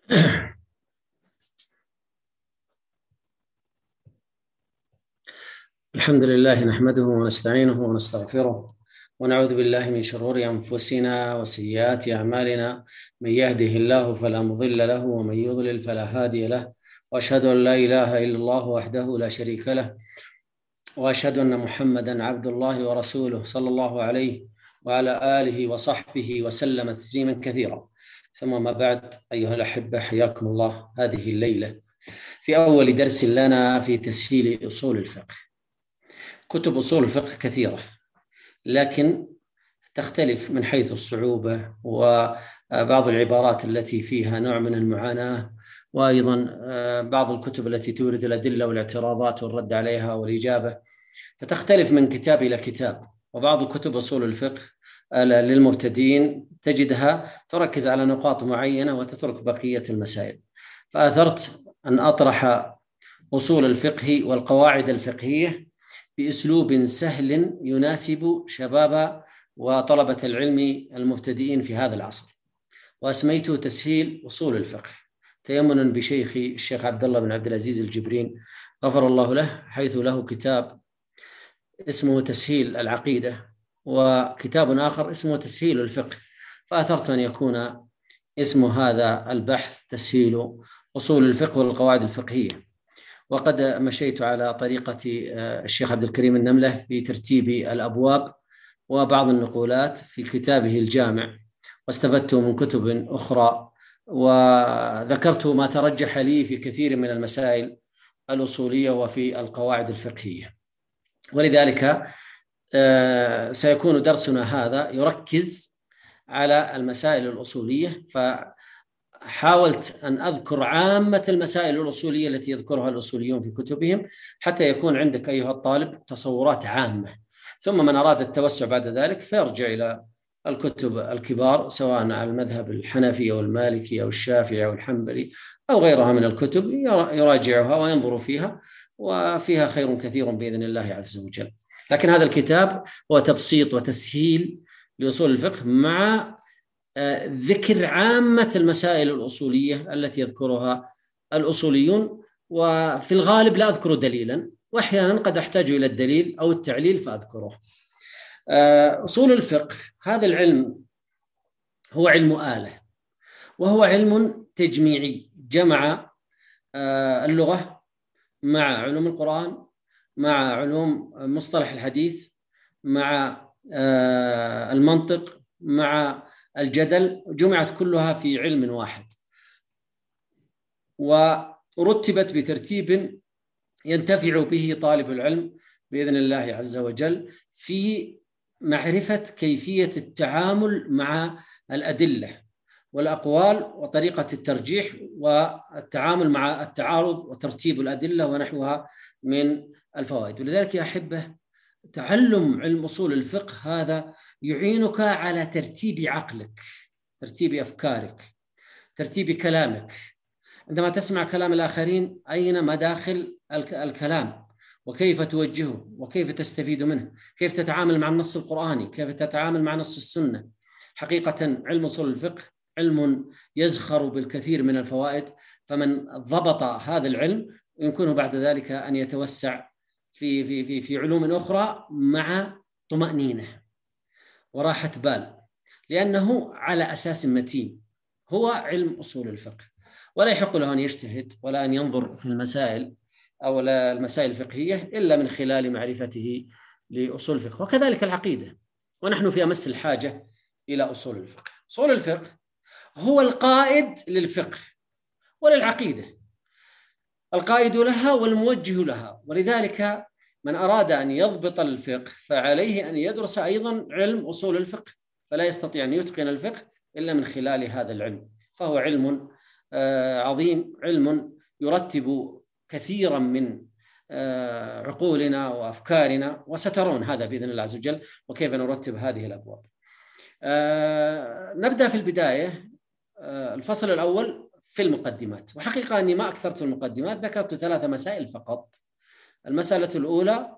الحمد لله نحمده ونستعينه ونستغفره ونعوذ بالله من شرور أنفسنا وسيئات أعمالنا. من يهده الله فلا مضل له ومن يضلل فلا هادي له، وأشهد أن لا إله إلا الله وحده لا شريك له، وأشهد أن محمدا عبد الله ورسوله صلى الله عليه وعلى آله وصحبه وسلم تسليما كثيرا. ثم ما بعد، أيها الأحبة، حياكم الله هذه الليلة في أول درس لنا في تسهيل أصول الفقه. كتب أصول الفقه كثيرة، لكن تختلف من حيث الصعوبة وبعض العبارات التي فيها نوع من المعاناة، وأيضا بعض الكتب التي تورد الأدلة والاعتراضات والرد عليها والإجابة، فتختلف من كتاب إلى كتاب. وبعض كتب أصول الفقه للمبتدئين تجدها تركز على نقاط معينة وتترك بقية المسائل، فأثرت أن أطرح أصول الفقه والقواعد الفقهية بأسلوب سهل يناسب شباب وطلبة العلم المبتدئين في هذا العصر، وأسميته تسهيل أصول الفقه تيمنا بشيخي الشيخ عبد الله بن عبد العزيز الجبرين غفر الله له، حيث له كتاب اسمه تسهيل العقيدة وكتاب آخر اسمه تسهيل الفقه، فأثرت أن يكون اسم هذا البحث تسهيل أصول الفقه والقواعد الفقهية. وقد مشيت على طريقة الشيخ عبد الكريم النملة في ترتيب الأبواب وبعض النقولات في كتابه الجامع، واستفدت من كتب أخرى، وذكرت ما ترجح لي في كثير من المسائل الأصولية وفي القواعد الفقهية. ولذلك سيكون درسنا هذا يركز على المسائل الأصولية، حاولت أن أذكر عامة المسائل الأصولية التي يذكرها الأصوليون في كتبهم، حتى يكون عندك أيها الطالب تصورات عامة، ثم من أراد التوسع بعد ذلك فيرجع إلى الكتب الكبار، سواء على المذهب الحنفي أو المالكي أو الشافعي أو الحنبلي أو غيرها من الكتب، يراجعها وينظر فيها، وفيها خير كثير بإذن الله عز وجل. لكن هذا الكتاب هو تبسيط وتسهيل لأصول الفقه مع ذكر عامة المسائل الأصولية التي يذكرها الأصوليون، وفي الغالب لا أذكر دليلا، وأحيانا قد أحتاج إلى الدليل أو التعليل فأذكره. أصول الفقه هذا العلم هو علم آلة، وهو علم تجميعي، جمع اللغة مع علوم القرآن مع علوم مصطلح الحديث مع المنطق مع الجدل، جمعت كلها في علم واحد، ورتبت بترتيب ينتفع به طالب العلم بإذن الله عز وجل في معرفة كيفية التعامل مع الأدلة والأقوال وطريقة الترجيح والتعامل مع التعارض وترتيب الأدلة ونحوها من الفوائد. ولذلك يا أحبة، تعلم علم أصول الفقه هذا يعينك على ترتيب عقلك، ترتيب أفكارك، ترتيب كلامك. عندما تسمع كلام الآخرين، أين مداخل الكلام، وكيف توجهه، وكيف تستفيد منه، كيف تتعامل مع النص القرآني، كيف تتعامل مع نص السنة. حقيقة علم أصول الفقه علم يزخر بالكثير من الفوائد، فمن ضبط هذا العلم يمكنه بعد ذلك أن يتوسع في علوم أخرى مع طمأنينة وراحة بال، لأنه على أساس متين، هو علم أصول الفقه، ولا يحق له أن يجتهد ولا أن ينظر في المسائل أو المسائل الفقهية إلا من خلال معرفته لأصول الفقه. وكذلك العقيدة، ونحن في أمس الحاجة إلى أصول الفقه. أصول الفقه هو القائد للفقه وللعقيدة، القائد لها والموجه لها. ولذلك من أراد أن يضبط الفقه فعليه أن يدرس أيضا علم أصول الفقه، فلا يستطيع أن يتقن الفقه إلا من خلال هذا العلم. فهو علم عظيم، علم يرتب كثيرا من عقولنا وأفكارنا، وسترون هذا بإذن الله عز وجل وكيف نرتب هذه الأبواب. نبدأ في البداية. الفصل الأول في المقدمات، وحقيقة أني ما أكثرت المقدمات، ذكرت 3 مسائل فقط. المسألة الأولى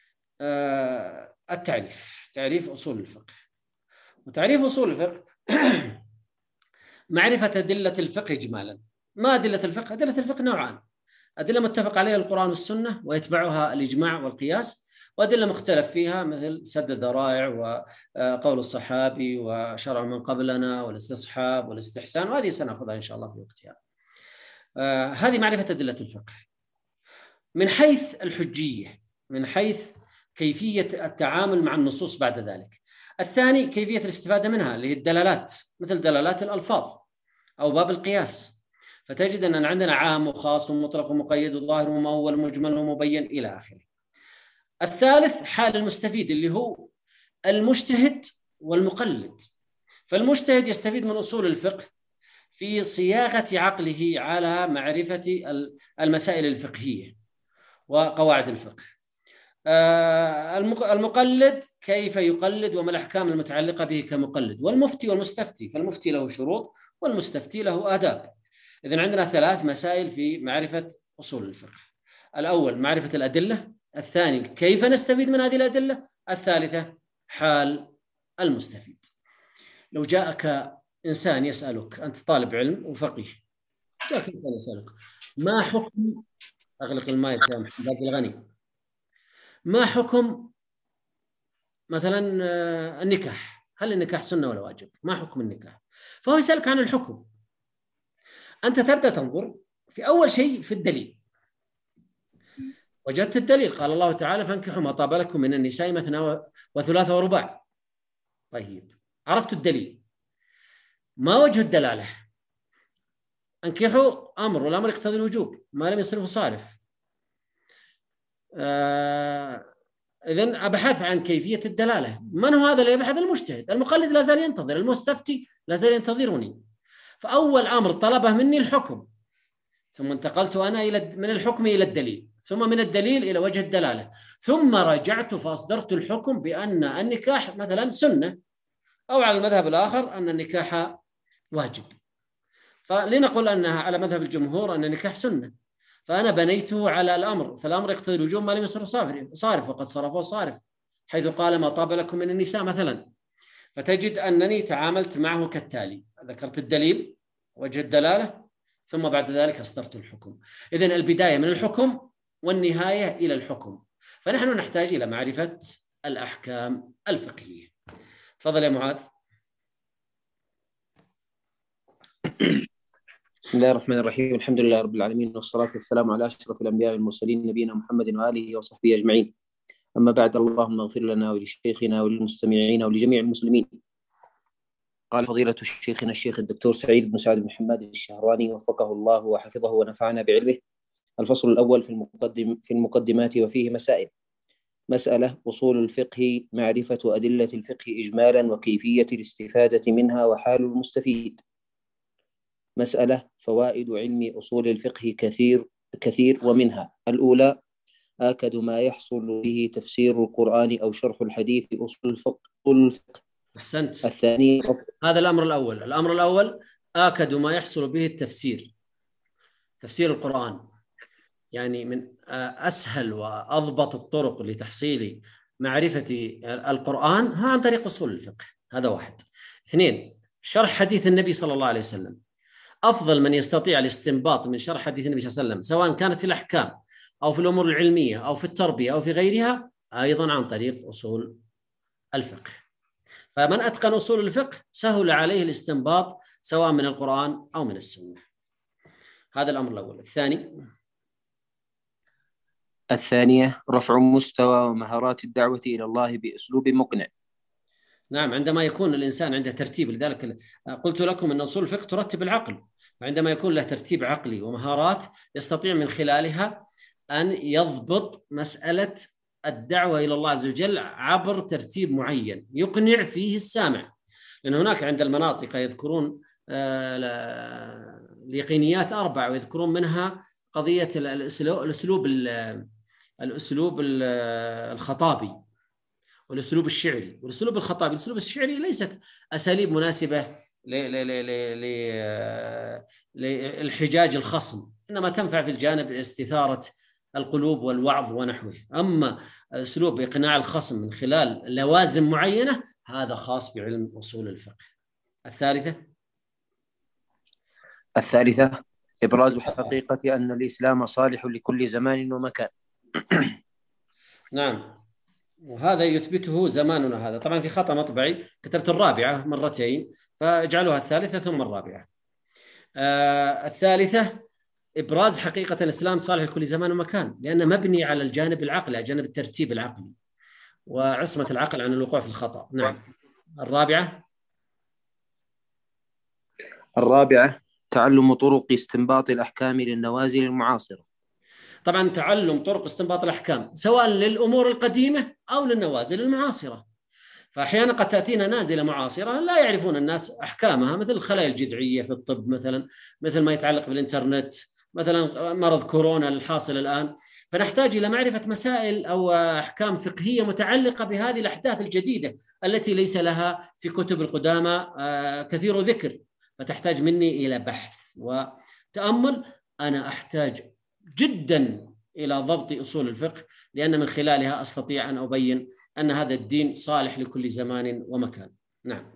التعريف، تعريف أصول الفقه. وتعريف أصول الفقه معرفة أدلة الفقه إجمالا، ما أدلة الفقه؟ أدلة الفقه نوعان: أدلة متفق عليها القرآن والسنة ويتبعها الإجماع والقياس، وأدلة مختلف فيها مثل سد الذرائع وقول الصحابي وشرع من قبلنا والاستصحاب والاستحسان، وهذه سنأخذها إن شاء الله في وقتها. هذه معرفة أدلة الفقه. من حيث الحجية، من حيث كيفية التعامل مع النصوص بعد ذلك. الثاني كيفية الاستفادة منها، اللي هي الدلالات، مثل دلالات الألفاظ أو باب القياس، فتجد أن عندنا عام وخاص ومطلق ومقيد وظاهر ومؤول ومجمل ومبين إلى آخره. الثالث حال المستفيد، اللي هو المجتهد والمقلد. فالمجتهد يستفيد من أصول الفقه في صياغة عقله على معرفة المسائل الفقهية وقواعد الفقه. المقلد كيف يقلد وما الأحكام المتعلقة به كمقلد. والمفتي والمستفتي، فالمفتي له شروط والمستفتي له آداب. إذن عندنا ثلاث مسائل في معرفة أصول الفقه: الأول معرفة الأدلة، الثاني كيف نستفيد من هذه الأدلة، الثالثة حال المستفيد. لو جاءك إنسان يسألك، أنت طالب علم وفقيه، جاءك إنسان يسألك ما حكم، أغلق المايك يا محمد الغني، ما حكم مثلا النكاح، هل النكاح سنة ولا واجب؟ ما حكم النكاح؟ فهو يسألك عن الحكم. أنت تبدأ تنظر في أول شيء في الدليل. وجدت الدليل، قال الله تعالى: فانكحوا ما طاب لكم من النساء مثنى وثلاث ورباع. طيب، عرفت الدليل، ما وجه الدلالة؟ انكحوا أمر، والأمر يقتضي الوجوب، ما لم يصرفه صارف. إذن أبحث عن كيفية الدلالة. من هو هذا اللي يبحث؟ المجتهد. المقلد لا زال ينتظر، المستفتي لا زال ينتظرني. فأول أمر طلبه مني الحكم، ثم انتقلت أنا من الحكم إلى الدليل، ثم من الدليل إلى وجه الدلالة، ثم رجعت فأصدرت الحكم بأن النكاح مثلا سنة، أو على المذهب الآخر أن النكاح واجب. فلنقل أنها على مذهب الجمهور أن النكاح سنة، فأنا بنيته على الأمر، فالأمر يقتضي الوجوب ما لم يصرف صارف، وقد صرفه صارف، حيث قال: ما طاب لكم من النساء مثلا. فتجد أنني تعاملت معه كالتالي: ذكرت الدليل، وجه الدلالة، ثم بعد ذلك أصدرت الحكم. إذن البداية من الحكم والنهاية إلى الحكم. فنحن نحتاج إلى معرفة الأحكام الفقهية. تفضل يا معاذ. بسم الله الرحمن الرحيم، الحمد لله رب العالمين، والصلاة والسلام على أشرف الأنبياء والمرسلين، نبينا محمد وآله وصحبه أجمعين. أما بعد، اللهم اغفر لنا ولشيخنا وللمستمعين ولجميع المسلمين. قال فضيلة شيخنا الشيخ الدكتور سعيد بن سعد بن حماد الشهرواني وفقه الله وحفظه ونفعنا بعلمه: الفصل الأول في المقدمات وفيه مسائل. مسألة: أصول الفقه، معرفة أدلة الفقه إجمالا وكيفية الاستفادة منها وحال المستفيد. مسألة: فوائد علم أصول الفقه كثير ومنها: الأولى: آكد ما يحصل به تفسير القرآن أو شرح الحديث أصول الفقه. أحسنت. الثاني: هذا الأمر الأول. الأمر الأول: آكد ما يحصل به تفسير القرآن، يعني من أسهل وأضبط الطرق لتحصيل معرفة القرآن هو عن طريق أصول الفقه. هذا واحد. اثنين: شرح حديث النبي صلى الله عليه وسلم. أفضل من يستطيع الاستنباط من شرح حديث النبي صلى الله عليه وسلم، سواء كانت في الأحكام أو في الأمور العلمية أو في التربية أو في غيرها، أيضا عن طريق أصول الفقه. فمن أتقن أصول الفقه سهل عليه الاستنباط سواء من القرآن أو من السنة. هذا الأمر الأول. الثانية: رفع مستوى ومهارات الدعوة إلى الله بأسلوب مقنع. نعم، عندما يكون الإنسان عنده ترتيب، لذلك قلت لكم أن أصول الفقه ترتب العقل، وعندما يكون له ترتيب عقلي ومهارات يستطيع من خلالها أن يضبط مسألة الدعوة إلى الله عز وجل عبر ترتيب معين يقنع فيه السامع. لأن هناك عند المناطق يذكرون اليقينيات 4، ويذكرون منها قضية الأسلوب الخطابي والأسلوب الشعري. والأسلوب الخطابي والأسلوب الشعري ليست أساليب مناسبة للحجاج الخصم، إنما تنفع في الجانب استثارة القلوب والوعظ ونحوه. أما أسلوب إقناع الخصم من خلال لوازم معينة، هذا خاص بعلم أصول الفقه. الثالثة: إبراز حقيقة أن الإسلام صالح لكل زمان ومكان. نعم، وهذا يثبته زماننا هذا. طبعا في خطأ مطبعي، كتبت الرابعة مرتين، فاجعلوها الثالثة ثم الرابعة. الثالثة إبراز حقيقة الإسلام صالح لكل زمان ومكان، لأنه مبني على الجانب العقلي، على جانب الترتيب العقلي وعصمة العقل عن الوقوع في الخطأ. نعم. الرابعة تعلم طرق استنباط الأحكام للنوازل المعاصرة. طبعا تعلم طرق استنباط الأحكام سواء للأمور القديمة أو للنوازل المعاصرة. فأحيانا قد تأتينا نازلة معاصرة لا يعرفون الناس أحكامها، مثل الخلايا الجذعية في الطب مثلا، مثل ما يتعلق بالإنترنت، مثلا مرض كورونا الحاصل الآن. فنحتاج إلى معرفة مسائل أو أحكام فقهية متعلقة بهذه الأحداث الجديدة التي ليس لها في كتب القدامى كثير ذكر، فتحتاج مني إلى بحث وتأمل. أنا أحتاج جدا إلى ضبط أصول الفقه، لأن من خلالها أستطيع أن أبين أن هذا الدين صالح لكل زمان ومكان. نعم.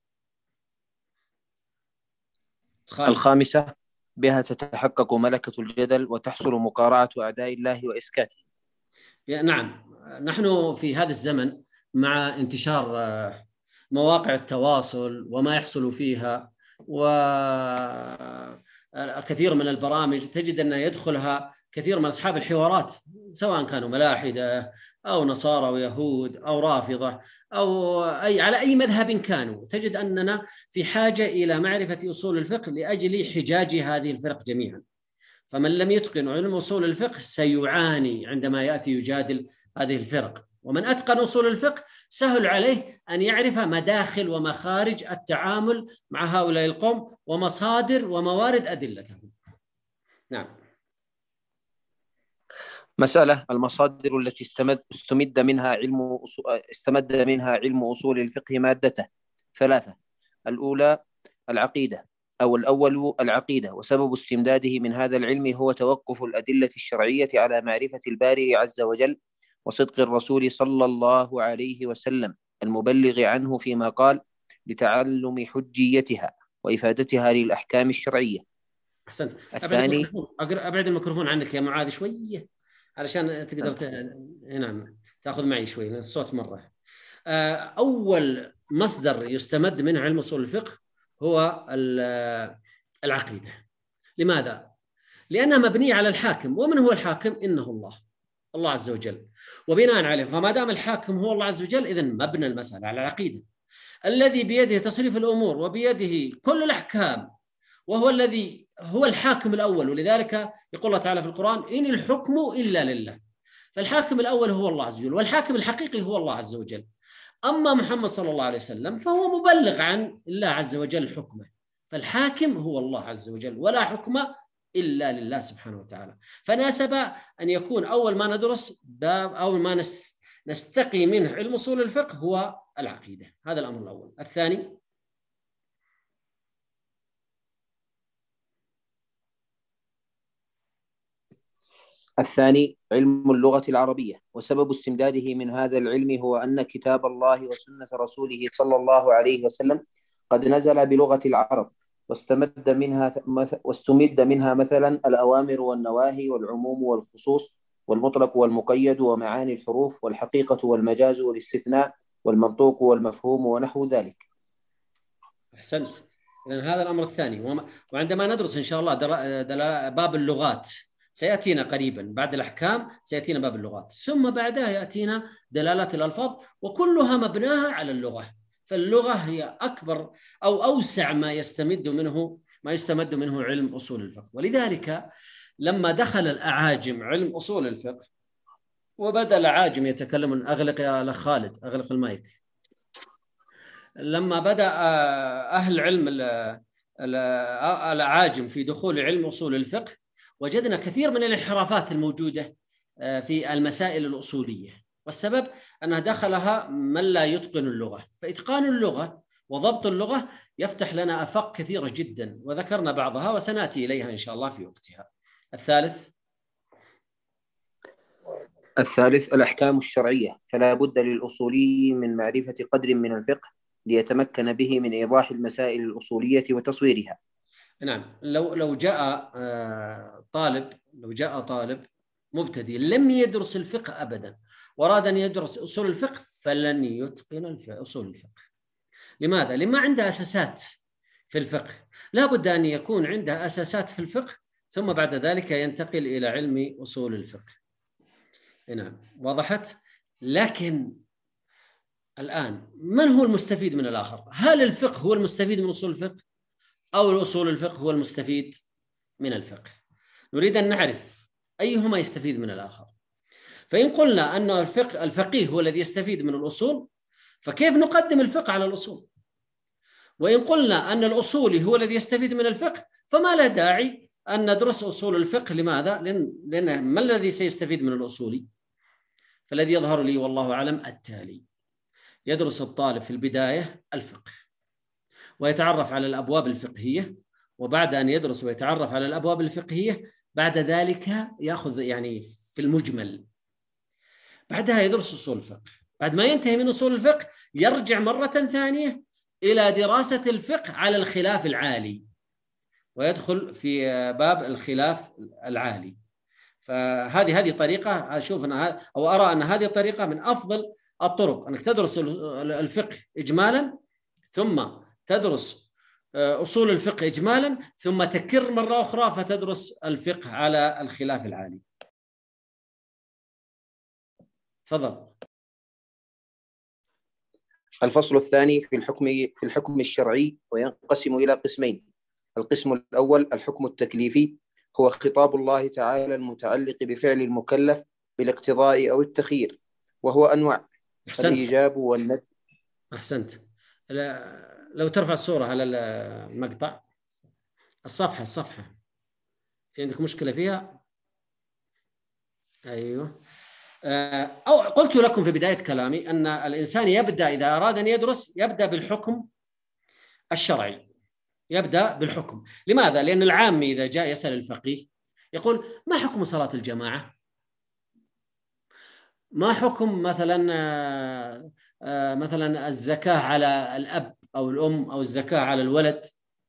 الخامسة بها تتحقق ملكة الجدل وتحصل مقارعة أعداء الله وإسكاته. نعم، نحن في هذا الزمن مع انتشار مواقع التواصل وما يحصل فيها، وكثير من البرامج تجد أن يدخلها كثير من أصحاب الحوارات، سواء كانوا ملاحدة أو نصارى ويهود أو رافضة أو على أي مذهب كانوا. تجد أننا في حاجة إلى معرفة أصول الفقه لأجل حجاج هذه الفرق جميعا. فمن لم يتقن علم أصول الفقه سيعاني عندما يأتي يجادل هذه الفرق، ومن أتقن أصول الفقه سهل عليه أن يعرف مداخل ومخارج التعامل مع هؤلاء القوم ومصادر وموارد أدلتهم. نعم. مسألة المصادر التي استمد منها علم أصول الفقه مادته. 3. الأولى العقيدة أو الأول العقيدة، وسبب استمداده من هذا العلم هو توقف الأدلة الشرعية على معرفة البارئ عز وجل وصدق الرسول صلى الله عليه وسلم المبلغ عنه فيما قال لتعلم حجيتها وإفادتها للأحكام الشرعية. أحسنت. الثاني أبعد الميكروفون عنك يا معاذ شوية علشان تقدر نعم تأخذ معي شوي، لأن الصوت مرة. أول مصدر يستمد منه علم أصول الفقه هو العقيدة. لماذا؟ لأنها مبنية على الحاكم، ومن هو الحاكم؟ إنه الله عز وجل، وبناء عليه فما دام الحاكم هو الله عز وجل إذن مبنى المسألة على العقيدة. الذي بيده تصريف الأمور وبيده كل الأحكام، وهو الذي هو الحاكم الأول، ولذلك يقول الله تعالى في القرآن إن الحكم إلا لله. فالحاكم الأول هو الله عز وجل، والحاكم الحقيقي هو الله عز وجل. أما محمد صلى الله عليه وسلم فهو مبلغ عن الله عز وجل حكمه، فالحاكم هو الله عز وجل ولا حكم إلا لله سبحانه وتعالى. فناسب أن يكون أول ما ندرس أول ما نستقي منه علم أصول الفقه هو العقيدة. هذا الأمر الأول. الثاني علم اللغة العربية، وسبب استمداده من هذا العلم هو أن كتاب الله وسنة رسوله صلى الله عليه وسلم قد نزل بلغة العرب، واستمد منها مثلا الأوامر والنواهي والعموم والخصوص والمطلق والمقيد ومعاني الحروف والحقيقة والمجاز والاستثناء والمنطوق والمفهوم ونحو ذلك. أحسنت. إذن هذا الأمر الثاني. وعندما ندرس إن شاء الله باب اللغات سيأتينا قريبا، بعد الأحكام سيأتينا باب اللغات، ثم بعدها يأتينا دلالات الألفاظ، وكلها مبناها على اللغة. فاللغة هي أكبر أو أوسع ما يستمد منه علم أصول الفقه. ولذلك لما دخل الأعاجم علم أصول الفقه وبدأ الأعاجم يتكلمون، أغلق يا أخ خالد، أغلق المايك. لما بدأ أهل علم الأعاجم في دخول علم أصول الفقه وجدنا كثير من الانحرافات الموجودة في المسائل الأصولية، والسبب أنها دخلها من لا يتقن اللغة. فإتقان اللغة وضبط اللغة يفتح لنا آفاق كثيرة جدا، وذكرنا بعضها وسنأتي إليها إن شاء الله في وقتها. الثالث الأحكام الشرعية، فلا بد للأصولي من معرفة قدر من الفقه ليتمكن به من إيضاح المسائل الأصولية وتصويرها. نعم. لو جاء طالب مبتدئ لم يدرس الفقه أبدا وأراد أن يدرس أصول الفقه فلن يتقن أصول الفقه. لماذا؟ لما عنده أساسات في الفقه، لا بد أن يكون عنده أساسات في الفقه ثم بعد ذلك ينتقل إلى علم أصول الفقه. نعم، وضحت؟ لكن الآن من هو المستفيد من الآخر؟ هل الفقه هو المستفيد من أصول الفقه أو الأصول الفقه هو المستفيد من الفقه؟ نريد أن نعرف أيهما يستفيد من الآخر. فإن قلنا أن الفقيه هو الذي يستفيد من الأصول فكيف نقدم الفقه على الأصول؟ وإن قلنا أن الأصولي هو الذي يستفيد من الفقه فما لا داعي أن ندرس أصول الفقه. لماذا؟ لأن ما الذي سيستفيد من الأصولي؟ فالذي يظهر لي والله أعلم التالي: يدرس الطالب في البداية الفقه ويتعرف على الأبواب الفقهية، وبعد أن يدرس ويتعرف على الأبواب الفقهية بعد ذلك يأخذ يعني في المجمل، بعدها يدرس أصول الفقه. بعد ما ينتهي من أصول الفقه يرجع مرة ثانية إلى دراسة الفقه على الخلاف العالي ويدخل في باب الخلاف العالي. فهذه طريقة أشوف أنها أو أرى أن هذه الطريقة من أفضل الطرق، أنك تدرس الفقه إجمالا ثم تدرس أصول الفقه إجمالا ثم تكرر مرة أخرى فتدرس الفقه على الخلاف العالي. تفضل. الفصل الثاني في الحكم الشرعي، وينقسم إلى قسمين. القسم الأول الحكم التكليفي، هو خطاب الله تعالى المتعلق بفعل المكلف بالاقتضاء أو التخيير، وهو أنواع: الإيجاب والندب. أحسنت. لو ترفع الصورة على المقطع، الصفحة في عندك مشكلة فيها؟ أيوه. أو قلت لكم في بداية كلامي أن الإنسان يبدأ إذا أراد أن يدرس يبدأ بالحكم الشرعي، يبدأ بالحكم. لماذا؟ لأن العامي إذا جاء يسأل الفقيه يقول: ما حكم صلاة الجماعة؟ ما حكم مثلا الزكاة على الأب أو الأم أو الزكاة على الولد؟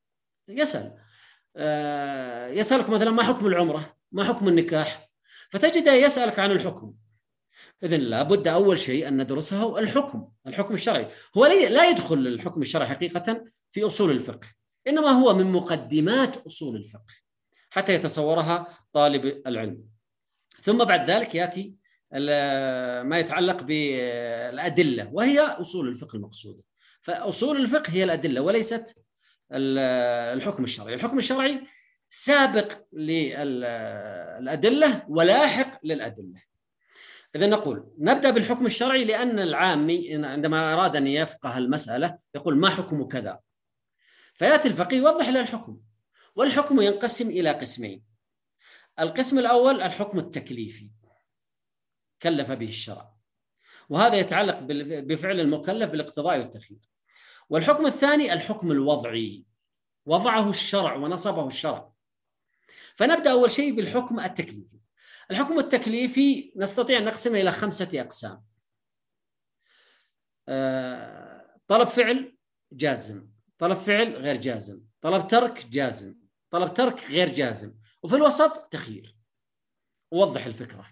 يسألك مثلا: ما حكم العمرة؟ ما حكم النكاح؟ فتجده يسألك عن الحكم. إذن لابد أول شيء أن ندرسه الحكم الشرعي. هو لا يدخل الحكم الشرعي حقيقة في أصول الفقه، إنما هو من مقدمات أصول الفقه حتى يتصورها طالب العلم. ثم بعد ذلك يأتي ما يتعلق بالأدلة وهي أصول الفقه المقصودة. فأصول الفقه هي الأدلة وليست الحكم الشرعي. الحكم الشرعي سابق للأدلة ولاحق للأدلة. إذا نقول نبدأ بالحكم الشرعي، لأن العامي عندما أراد أن يفقه المسألة يقول: ما حكم كذا؟ فيأتي الفقيه يوضح له الحكم. والحكم ينقسم إلى قسمين. القسم الأول الحكم التكليفي، كلف به الشرع، وهذا يتعلق بفعل المكلف بالاقتضاء والتخيير. والحكم الثاني الحكم الوضعي، وضعه الشرع ونصبه الشرع. فنبدأ أول شيء بالحكم التكليفي. الحكم التكليفي نستطيع أن نقسمه إلى 5 أقسام: طلب فعل جازم، طلب فعل غير جازم، طلب ترك جازم، طلب ترك غير جازم، وفي الوسط تخيير. أوضح الفكرة.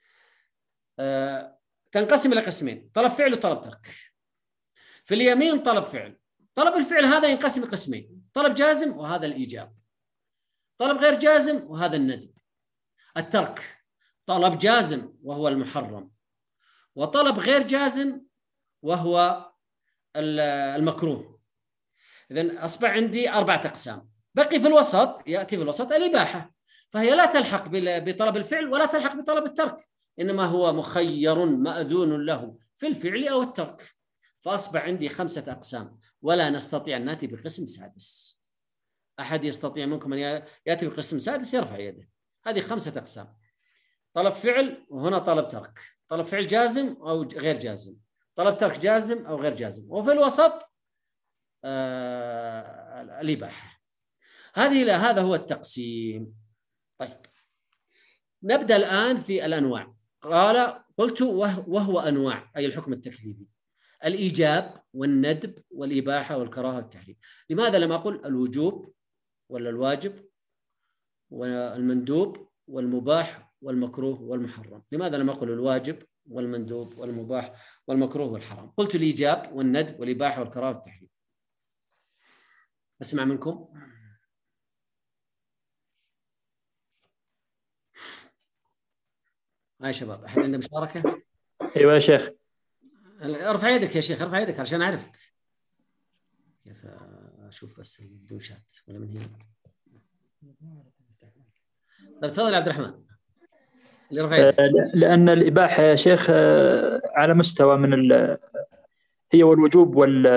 تنقسم إلى قسمين: طلب فعل وطلب ترك. في اليمين طلب فعل. طلب الفعل هذا ينقسم قسمين: طلب جازم وهذا الإيجاب، طلب غير جازم وهذا الندب. الترك طلب جازم وهو المحرم، وطلب غير جازم وهو المكروه. إذن أصبح عندي 4 أقسام. بقي في الوسط، يأتي في الوسط الإباحة، فهي لا تلحق بطلب الفعل ولا تلحق بطلب الترك، إنما هو مخير مأذون له في الفعل أو الترك. فأصبح عندي 5 أقسام، ولا نستطيع أن نأتي بقسم سادس. أحد يستطيع منكم أن يأتي بقسم سادس؟ يرفع يده. هذه 5 أقسام: طلب فعل، وهنا طلب ترك، طلب فعل جازم أو غير جازم، طلب ترك جازم أو غير جازم، وفي الوسط الإباحة. هذا هو التقسيم. طيب، نبدأ الآن في الأنواع. قلت وهو أنواع، أي الحكم التكليفي: الإيجاب والندب والإباحة والكراهة والتحريم. لماذا لم أقل الوجوب ولا الواجب والمندوب والمباح والمكروه والمحرم؟ لماذا لم أقل الواجب والمندوب والمباح والمكروه والحرام؟ قلت الإيجاب والندب والإباحة والكراهة والتحريم. أسمع منكم. يا شباب، أحد عنده مشاركة؟ ايوه يا شيخ. ارفع يدك يا شيخ، ارفع يدك عشان أعرفك. كيف أشوف بس بدون شات ولا من هنا؟ طيب تفضل يا عبد الرحمن. اللي رفع يدك. لأن الإباحة يا شيخ على مستوى من هي والوجوب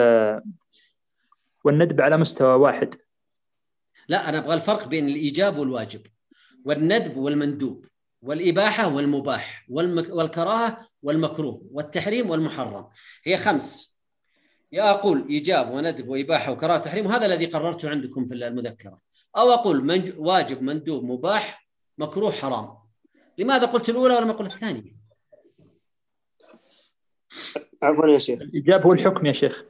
والندب على مستوى واحد. لا، أنا أبغى الفرق بين الإيجاب والواجب والندب والمندوب والإباحة والمباح والكراهة والمكروه والتحريم والمحرم. هي 5. يا أقول إيجاب وندب وإباحة وكراهة وتحريم، وهذا الذي قررته عندكم في المذكرة، أو أقول واجب مندوب مباح مكروه حرام. لماذا قلت الأولى ولم أقل الثانية؟ عفوا يا شيخ. الإيجاب هو الحكم يا شيخ.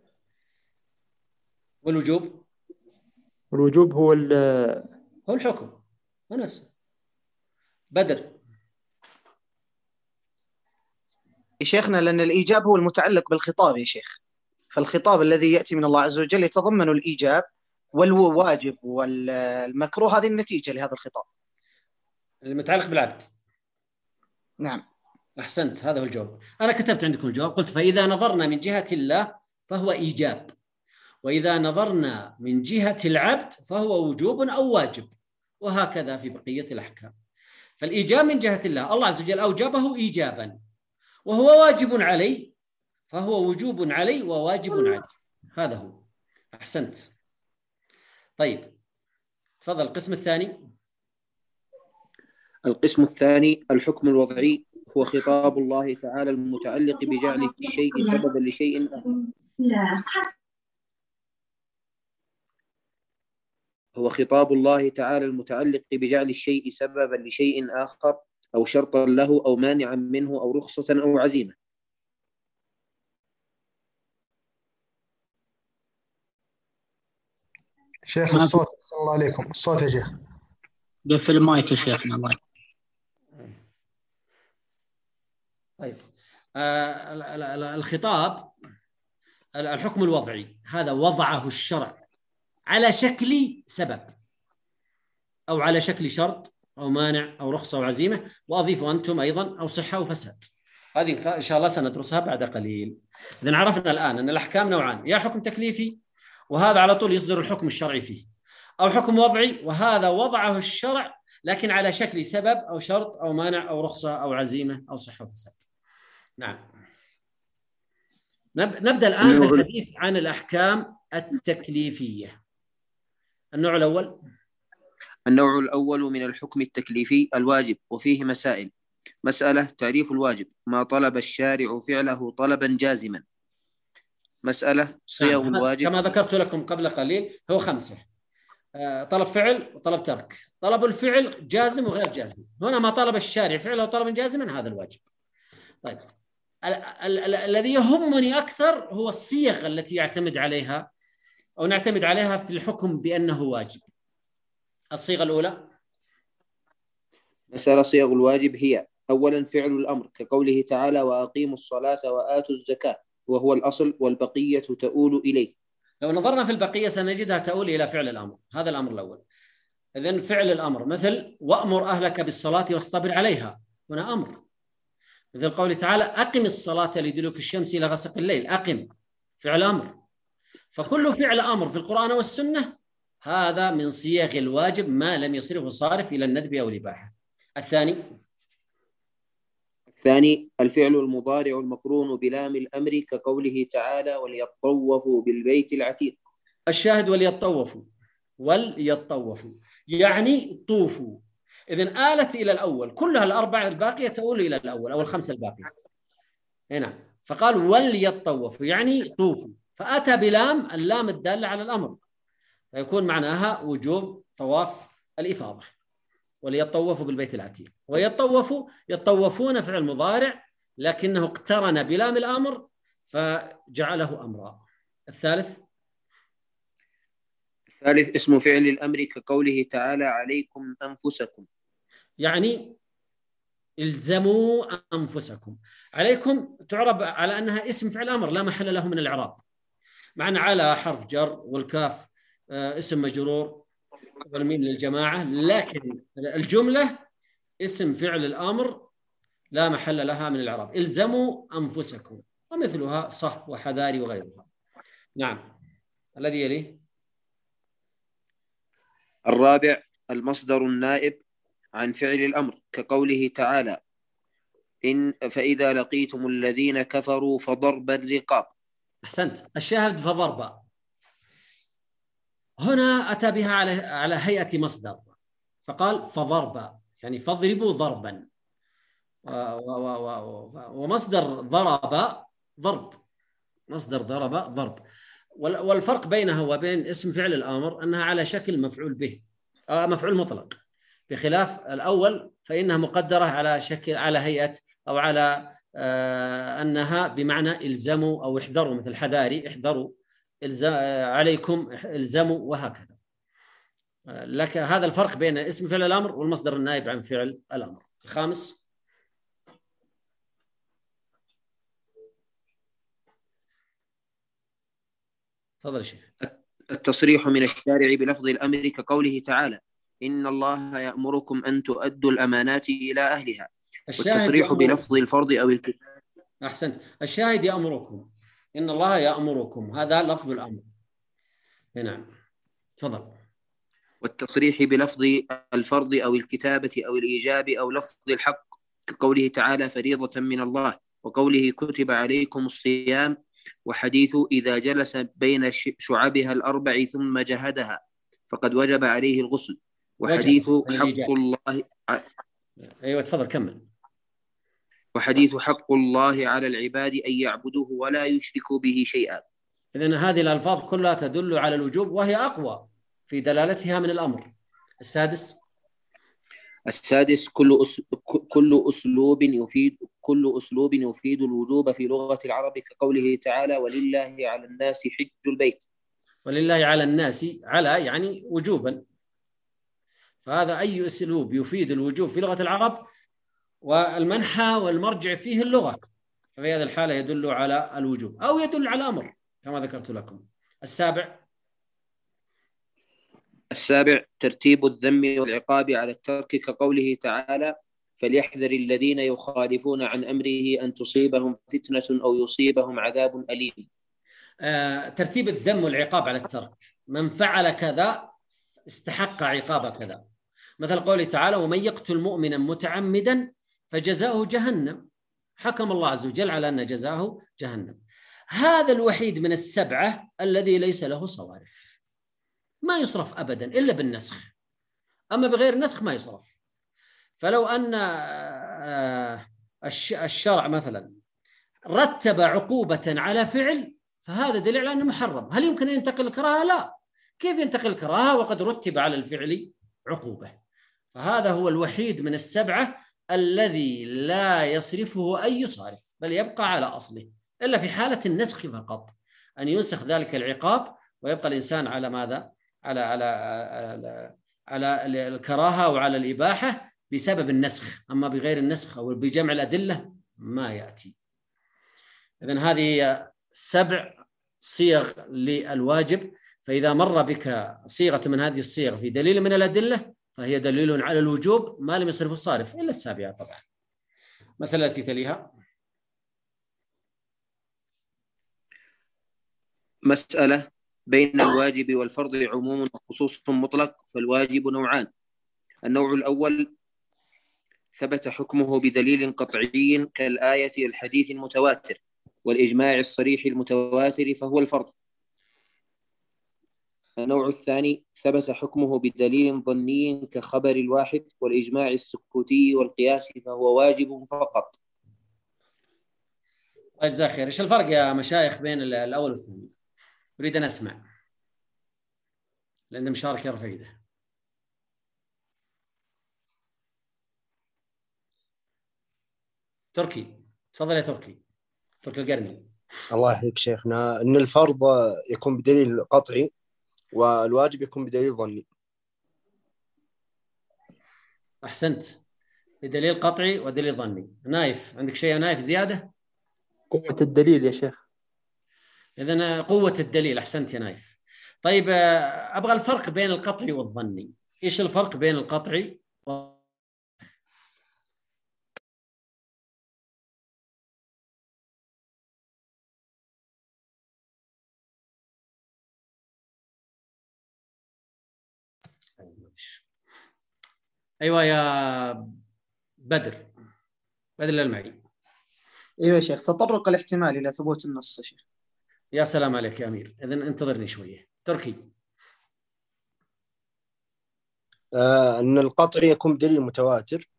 والوجوب؟ والوجوب هو الحكم، هو نفسه. بدر. يا شيخنا لأن الإيجاب هو المتعلق بالخطاب يا شيخ، فالخطاب الذي يأتي من الله عز وجل يتضمن الإيجاب، والواجب والمكروه هذه النتيجة لهذا الخطاب المتعلق بالعبد. نعم. أحسنت، هذا هو الجواب. أنا كتبت عندكم الجواب، قلت فإذا نظرنا من جهة الله فهو إيجاب، وإذا نظرنا من جهة العبد فهو وجوب أو واجب، وهكذا في بقية الأحكام. فالإيجاب من جهة الله عز وجل أوجبه إيجابا، وهو واجب عليه فهو وجوب عليه وواجب عليه. هذا هو. أحسنت. طيب تفضل القسم الثاني. القسم الثاني الحكم الوضعي، هو خطاب الله تعالى المتعلق بجعل الشيء سببا لشيء آخر. هو خطاب الله تعالى المتعلق بجعل الشيء سببا لشيء آخر، أو شرطا له، أو مانعا منه، أو رخصة أو عزيمة. شيخ الصوت، صلى الله عليكم، الصوت يا شيخ. قفل المايك يا شيخنا الله. طيب الخطاب، الحكم الوضعي هذا وضعه الشرع على شكل سبب، أو على شكل شرط أو مانع أو رخصة أو عزيمة، وأضيفوا أنتم أيضا أو صحة أو فساد. هذه إن شاء الله سندرسها بعد قليل. إذن عرفنا الآن أن الأحكام نوعان، يا حكم تكليفي وهذا على طول يصدر الحكم الشرعي فيه، أو حكم وضعي وهذا وضعه الشرع لكن على شكل سبب أو شرط أو مانع أو رخصة أو عزيمة أو صحة أو فساد. نعم. نبدأ الآن في الحديث عن الأحكام التكليفية. النوع الأول. النوع الأول من الحكم التكليفي الواجب، وفيه مسائل. مسألة: تعريف الواجب، ما طلب الشارع فعله طلبا جازما. مسألة: صيغ الواجب. كما ذكرت لكم قبل قليل هو 5: طلب فعل وطلب ترك. طلب الفعل جازم وغير جازم، هنا ما طلب الشارع فعله طلبا جازما هذا الواجب. طيب الذي يهمني أكثر هو الصيغ التي يعتمد عليها أو نعتمد عليها في الحكم بأنه واجب. الصيغة الأولى. مسألة صيغ الواجب هي: أولا فعل الأمر، كقوله تعالى: وأقيموا الصلاة وآتوا الزكاة، وهو الأصل، والبقية تؤول إليه. لو نظرنا في البقية سنجدها تؤول إلى فعل الأمر، هذا الأمر الأول. إذن فعل الأمر مثل وأمر أهلك بالصلاة واصطبر عليها، هنا أمر. مثل قوله تعالى: أقم الصلاة لدلوك الشمس إلى غسق الليل، أقم فعل أمر. فكل فعل أمر في القرآن والسنة هذا من صيغ الواجب ما لم يصرفه صارف إلى الندب أو الإباحة. الثاني الفعل المضارع المقرون بلام الأمر، كقوله تعالى: وليطوفوا بالبيت العتيق. الشاهد وليطوفوا يعني طوفوا. إذن آلت إلى الأول، كلها الأربعة الباقية تؤول إلى الأول أو الخمسة الباقية هنا. فقال وليطوفوا يعني طوفوا، فأتى بلام، اللام الدالة على الأمر، فيكون معناها وجوب طواف الإفاضة. وليطوفوا بالبيت العتيق. يطوفون فعل مضارع لكنه اقترن بلام الأمر فجعله أمرا. الثالث ثالث اسم فعل الأمر كقوله تعالى عليكم أنفسكم. يعني الزموا أنفسكم. عليكم تعرب على أنها اسم فعل أمر لا محل له من الإعراب، مع أن على حرف جر والكاف اسم مجرور والميم للجماعة، لكن الجملة اسم فعل الأمر لا محل لها من الإعراب. الزموا أنفسكم، ومثلها صح وحذاري وغيرها. نعم. الذي يليه. الرابع المصدر النائب عن فعل الأمر كقوله تعالى فإذا لقيتم الذين كفروا فضرب الرقاب. أحسنت. الشاهد فضرب هنا أتى بها على هيئة مصدر، فقال فضرب يعني فاضربوا ضربا، ومصدر ضرب ضرب، مصدر ضرب ضرب. والفرق بينها وبين اسم فعل الأمر أنها على شكل مفعول به، مفعول مطلق، بخلاف الأول فإنها مقدرة على شكل، على هيئة أو على أنها بمعنى إلزموا أو احذروا، مثل حذاري احذروا، عليكم الزموا، وهكذا. لك هذا الفرق بين اسم فعل الأمر والمصدر النائب عن فعل الأمر. الخامس تفضل شيخ. التصريح من الشارع بلفظ الأمر كقوله تعالى إن الله يأمركم أن تؤدوا الأمانات إلى أهلها. والتصريح بلفظ الفرض أو الكتاب. أحسنت. الشاهد يأمركم، إن الله يأمركم، هذا لفظ الأمر. نعم تفضل. والتصريح بلفظ الفرض أو الكتابة أو الإيجاب أو لفظ الحق كقوله تعالى فريضة من الله، وقوله كتب عليكم الصيام، وحديث إذا جلس بين شعبها الأربع ثم جهدها فقد وجب عليه الغسل، وحديث حق الله أيوة تفضل كمل. وحديث حق الله على العباد أن يعبدوه ولا يشركوا به شيئا. إذن هذه الألفاظ كلها تدل على الوجوب، وهي أقوى في دلالتها من الأمر. السادس كل أسلوب يفيد الوجوب في لغة العرب كقوله تعالى ولله على الناس حج البيت. ولله على الناس، على يعني وجوبا، فهذا أي أسلوب يفيد الوجوب في لغة العرب والمنحى والمرجع فيه اللغة، ففي هذه الحالة يدل على الوجوب أو يدل على الأمر كما ذكرت لكم. السابع ترتيب الذم والعقاب على الترك كقوله تعالى فليحذر الذين يخالفون عن أمره أن تصيبهم فتنة أو يصيبهم عذاب أليم. ترتيب الذم والعقاب على الترك، من فعل كذا استحق عقاب كذا، مثل قوله تعالى ومن يقتل مؤمنا متعمدا فجزاؤه جهنم، حكم الله عز وجل على أن جزاؤه جهنم. هذا الوحيد من السبعة الذي ليس له صوارف، ما يصرف أبدا إلا بالنسخ، أما بغير النسخ ما يصرف. فلو أن الشرع مثلا رتب عقوبة على فعل فهذا دليل على أنه محرم. هل يمكن أن ينتقل الكراهة؟ لا. كيف ينتقل الكراهة وقد رتب على الفعل عقوبة؟ فهذا هو الوحيد من السبعة الذي لا يصرفه أي صارف، بل يبقى على أصله، إلا في حالة النسخ فقط، أن ينسخ ذلك العقاب ويبقى الإنسان على ماذا؟ على الكراهة وعلى الإباحة بسبب النسخ، أما بغير النسخ أو بجمع الأدلة ما يأتي. إذن هذه 7 صيغ للواجب، فإذا مر بك صيغة من هذه الصيغ في دليل من الأدلة فهي دليل على الوجوب ما لم يصرف الصارف إلا السابعة طبعا. مسألة التي تليها مسألة بين الواجب والفرض عموم وخصوص مطلق، فالواجب نوعان. النوع الأول ثبت حكمه بدليل قطعي كالآية الحديث المتواتر والإجماع الصريح المتواتر فهو الفرض. النوع الثاني ثبت حكمه بدليل ظني كخبر الواحد والإجماع السكوتي والقياس فهو واجب فقط. جزاك خير. ايش الفرق يا مشايخ بين الأول والثاني؟ أريد أن أسمع، لأن مشاركة رفيدة. تركي تفضل يا تركي القرني. الله يحييك شيخنا. أن الفرض يكون بدليل قطعي والواجب يكون بدليل ظني. أحسنت، بدليل قطعي ودليل ظني. نايف، عندك شيء يا نايف زيادة؟ قوة الدليل يا شيخ. إذن قوة الدليل. أحسنت يا نايف. طيب أبغى الفرق بين القطعي والظني. إيش الفرق بين القطعي أيوة يا بدر المعي. ايوه يا شيخ، تطرق الاحتمال الى ثبوت النص يا شيخ. يا سلام عليك يا أمير. إذن انتظرني شوية. تركي. أن القطعي يكون بدليل متواتر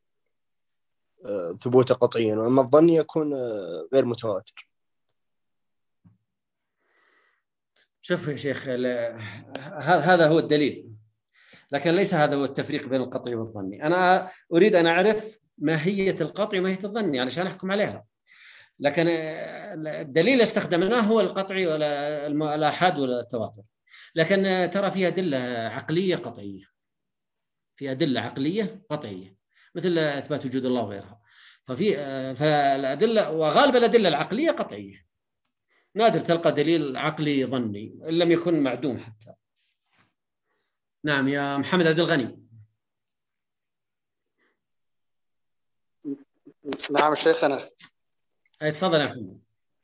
ثبوته قطعيا، وأما الظني يكون غير متواتر. شوف يا شيخ، هذا هو الدليل، لكن ليس هذا هو التفريق بين القطعي والظني. أنا أريد أن أعرف ماهية القطعي وماهية الظني علشان أحكم عليها، لكن الدليل اللي استخدمناه هو القطعي ولا الآحاد ولا التواتر. لكن ترى فيها أدلة عقلية قطعية، في أدلة عقلية قطعية مثل إثبات وجود الله وغيرها. فالأدلة وغالب الأدلة العقلية قطعية، نادر تلقى دليل عقلي ظني إن لم يكن معدوم حتى. نعم يا محمد عبد الغني. نعم شيخنا. تفضل يا محمد.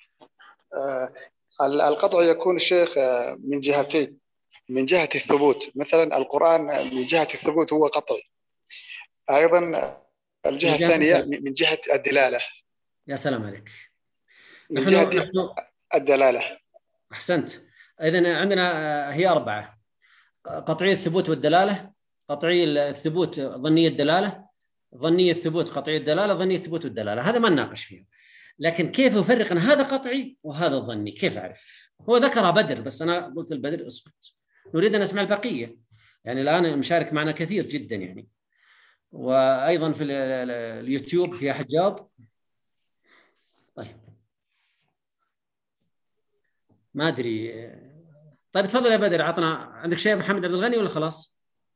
القطع يكون الشيخ من جهتين، من جهة الثبوت، مثلا القرآن من جهة الثبوت هو قطعي، أيضا الجهة الثانية من جهة الدلالة. يا سلام عليك. من جهة الدلالة. أحسنت. إذن عندنا هي 4: قطعي الثبوت والدلالة، قطعي الثبوت ظني الدلالة، ظني الثبوت قطعي الدلالة، ظني الثبوت والدلالة. هذا ما نناقش فيها، لكن كيف أفرق أن هذا قطعي وهذا ظني؟ كيف أعرف؟ هو ذكر بدر، بس أنا قلت البدر اسكت، نريد أن نسمع البقية. يعني الآن مشارك معنا كثير جدا يعني، وأيضا في اليوتيوب في أحد جاوب؟ طيب ما أدري. طيب تفضل يا بدر، عطنا. عندك شيء محمد عبد الغني ولا خلاص؟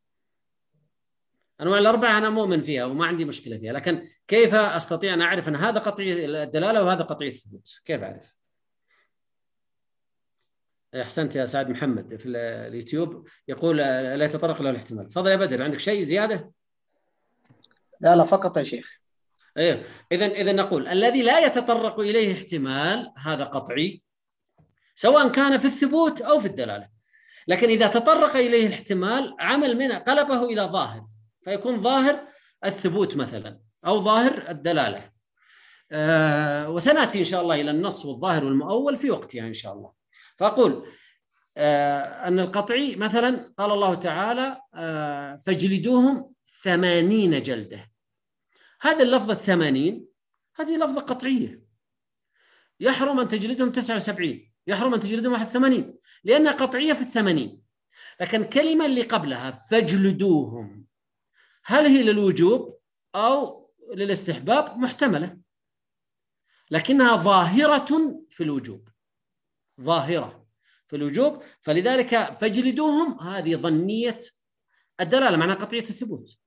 أنواع الأربعة أنا مؤمن فيها وما عندي مشكلة فيها، لكن كيف أستطيع أن أعرف أن هذا قطعي الدلالة وهذا قطعي الثبوت؟ كيف أعرف؟ أحسنت يا سعد محمد في اليوتيوب يقول لا يتطرق له الاحتمال. تفضل يا بدر، عندك شيء زيادة؟ لا فقط يا شيخ. ايه، اذا نقول الذي لا يتطرق اليه احتمال هذا قطعي، سواء كان في الثبوت او في الدلاله. لكن اذا تطرق اليه الاحتمال عمل منه قلبه الى ظاهر، فيكون ظاهر الثبوت مثلا او ظاهر الدلاله. وسناتي ان شاء الله الى النص والظاهر والمؤول في وقتها ان شاء الله. فاقول ان القطعي مثلا قال الله تعالى فاجلدوهم 80 جلده. هذا اللفظ 80 هذه لفظة قطعية، يحرم أن تجلدهم 79، يحرم أن تجلدهم 81 لأنها قطعية في 80. لكن الكلمة اللي قبلها فاجلدوهم هل هي للوجوب أو للاستحباب؟ محتملة، لكنها ظاهرة في الوجوب، ظاهرة في الوجوب. فلذلك فاجلدوهم هذه ظنية الدلالة معناها قطعية الثبوت.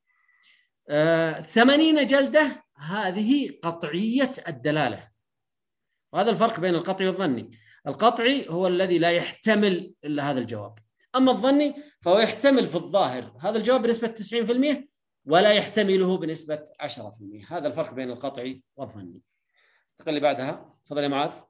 80 جلدة هذه قطعية الدلالة. وهذا الفرق بين القطعي والظني. القطعي هو الذي لا يحتمل إلا هذا الجواب، أما الظني فهو يحتمل في الظاهر هذا الجواب بنسبة 90% ولا يحتمله بنسبة 10%. هذا الفرق بين القطعي والظني. انتقل اللي بعدها. تفضل يا معاذ.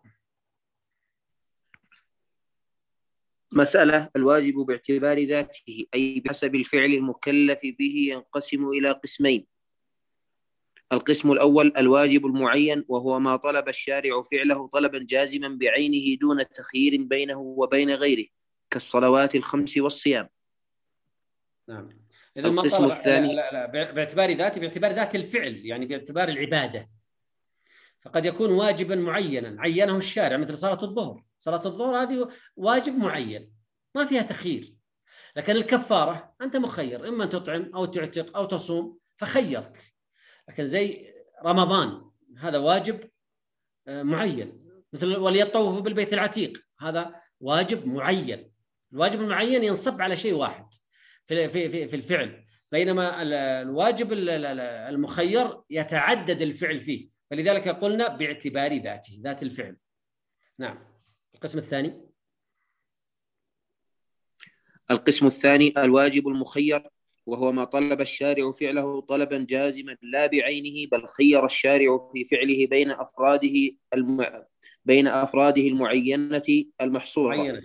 مسألة: الواجب باعتبار ذاته أي بحسب الفعل المكلف به ينقسم إلى قسمين. القسم الأول الواجب المعين، وهو ما طلب الشارع فعله طلبا جازما بعينه دون تخيير بينه وبين غيره كالصلوات الخمس والصيام. نعم. إذا ما القسم طلب الثاني لا باعتبار ذاته، باعتبار ذات الفعل، يعني باعتبار العبادة. فقد يكون واجبا معينا عينه الشارع، مثل صلاة الظهر. صلاة الظهر هذه واجب معين ما فيها تخيير. لكن الكفارة أنت مخير، إما أن تطعم أو تعتق أو تصوم، فخيرك. لكن زي رمضان هذا واجب معين، مثل وليطوفوا بالبيت العتيق هذا واجب معين الواجب المعين ينصب على شيء واحد في الفعل، بينما الواجب المخير يتعدد الفعل فيه، فلذلك قلنا باعتبار ذاته، ذات الفعل. نعم. القسم الثاني. القسم الثاني الواجب المخير، وهو ما طلب الشارع فعله طلبا جازما لا بعينه، بل خير الشارع في فعله بين أفراده المعينة المحصورة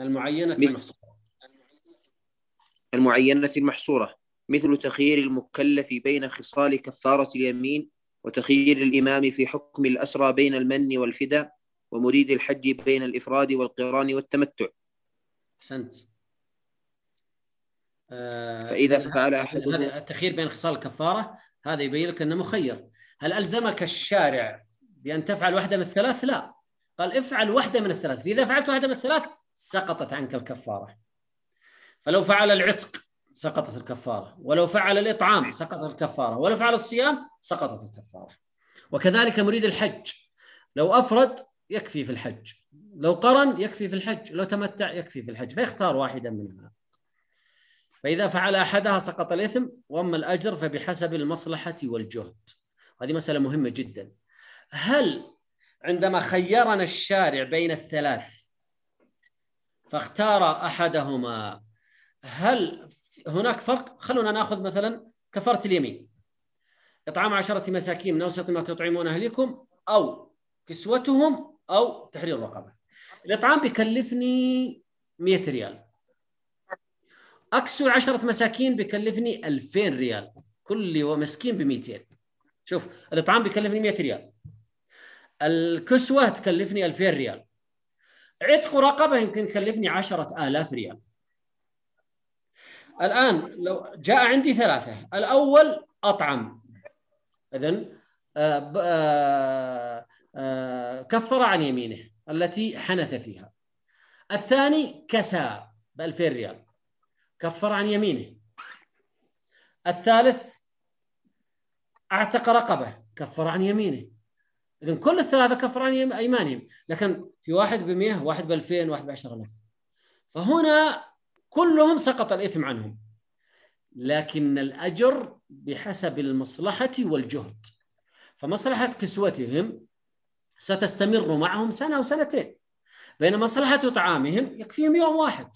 مثل تخيير المكلف بين خصال كفارة اليمين، وتخيير الإمام في حكم الأسرى بين المن والفداء، ومريد الحج بين الإفراد والقران والتمتع. أحسنت. فإذا فعل أحدهم هذا التخيير بين خصال الكفارة هذا يبين لك أنه مخير. هل ألزمك الشارع بأن تفعل واحدة من الثلاث؟ لا، قال افعل واحدة من الثلاث، فإذا فعلت واحدة من الثلاث سقطت عنك الكفارة. فلو فعل العتق سقطت الكفارة، ولو فعل الإطعام سقطت الكفارة، ولو فعل الصيام سقطت الكفارة. وكذلك مريد الحج، لو أفرد يكفي في الحج، لو قرن يكفي في الحج، لو تمتع يكفي في الحج، فيختار واحدا منها. فإذا فعل أحدها سقط الإثم، وأما الأجر فبحسب المصلحة والجهد. هذه مسألة مهمة جدا. هل عندما خيرنا الشارع بين الثلاث فاختار أحدهما، هل هناك فرق؟ خلونا نأخذ مثلا كفارة اليمين، إطعام 10 مساكين من أوسط ما تطعمون أهلكم، أو كسوتهم، أو تحرير رقبة. الإطعام بيكلفني 100 ريال، أكسو 10 مساكين بيكلفني 2000 ريال، كل مسكين ب200. شوف، الإطعام بيكلفني 100 ريال، الكسوة تكلفني 2000 ريال، عتق رقبة يمكن يكلفني 10,000 ريال. الآن لو جاء عندي ثلاثة، الأول أطعم، إذن كفر عن يمينه التي حنث فيها. الثاني كسى ب2000 ريال، كفر عن يمينه. الثالث اعتق رقبة، كفر عن يمينه. إذن كل الثلاثة كفر عن أيمانهم، لكن في واحد ب100، واحد ب2000، واحد ب10,000. فهنا كلهم سقط الإثم عنهم، لكن الأجر بحسب المصلحة والجهد. فمصلحة كسوتهم ستستمر معهم سنة أو سنتين، بينما مصلحة طعامهم يكفيهم يوم واحد.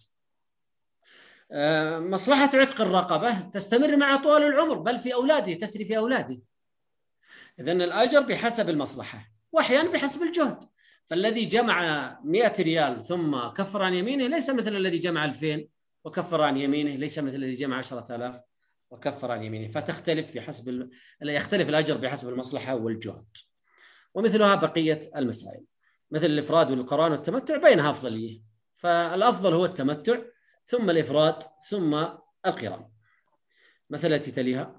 مصلحة عتق الرقبة تستمر مع طول العمر، بل في أولاده، تسري في أولاده. إذن الأجر بحسب المصلحة، وأحيانا بحسب الجهد. فالذي جمع 100 ريال ثم كفر عن يمينه ليس مثل الذي جمع 2000 وكفر عن يمينه، ليس مثل الذي جمع 10,000 وكفر عن يمينه. فتختلف يختلف الأجر بحسب المصلحة والجهد. ومثلها بقية المسائل، مثل الإفراد والقران والتمتع بينها أفضلية، فالأفضل هو التمتع، ثم الإفراد، ثم القران. مسألة تليها.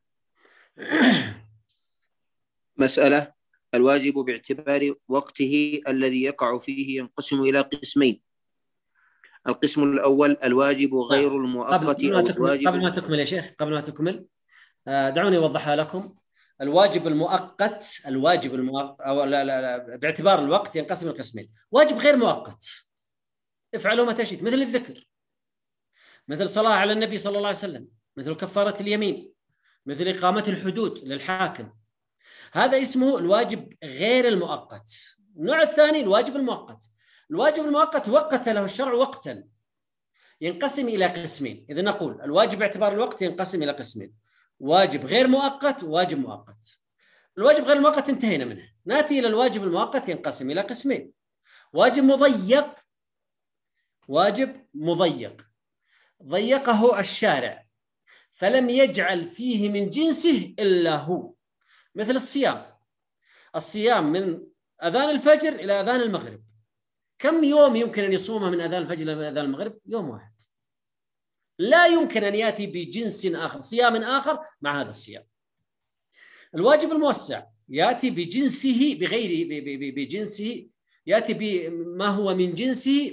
مسألة الواجب باعتبار وقته الذي يقع فيه ينقسم إلى قسمين. القسم الأول الواجب غير المؤقت قبل ما تكمل يا شيخ، قبل ما تكمل دعوني أوضحها لكم. الواجب المؤقت أو لا باعتبار الوقت ينقسم إلى قسمين: واجب غير مؤقت، افعلوا متى شئت، مثل الذكر، مثل صلاة على النبي صلى الله عليه وسلم، مثل كفارة اليمين، مثل إقامة الحدود للحاكم. هذا اسمه الواجب غير المؤقت. النوع الثاني الواجب المؤقت. الواجب المؤقت وقت له الشرع وقتا، ينقسم إلى قسمين. إذا نقول الواجب باعتبار الوقت ينقسم إلى قسمين: واجب غير مؤقت وواجب مؤقت. الواجب غير المؤقت انتهينا منه، نأتي إلى الواجب المؤقت، ينقسم إلى قسمين: واجب مضيق. واجب مضيق ضيقه الشارع فلم يجعل فيه من جنسه إلا هو، مثل الصيام من أذان الفجر إلى أذان المغرب. كم يوم يمكن أن يصومه من أذان الفجر إلى أذان المغرب؟ يوم واحد. لا يمكن أن يأتي بجنس آخر، صيام آخر مع هذا الصيام. الواجب الموسع يأتي بجنسه بجنسه، يأتي بما هو من جنسه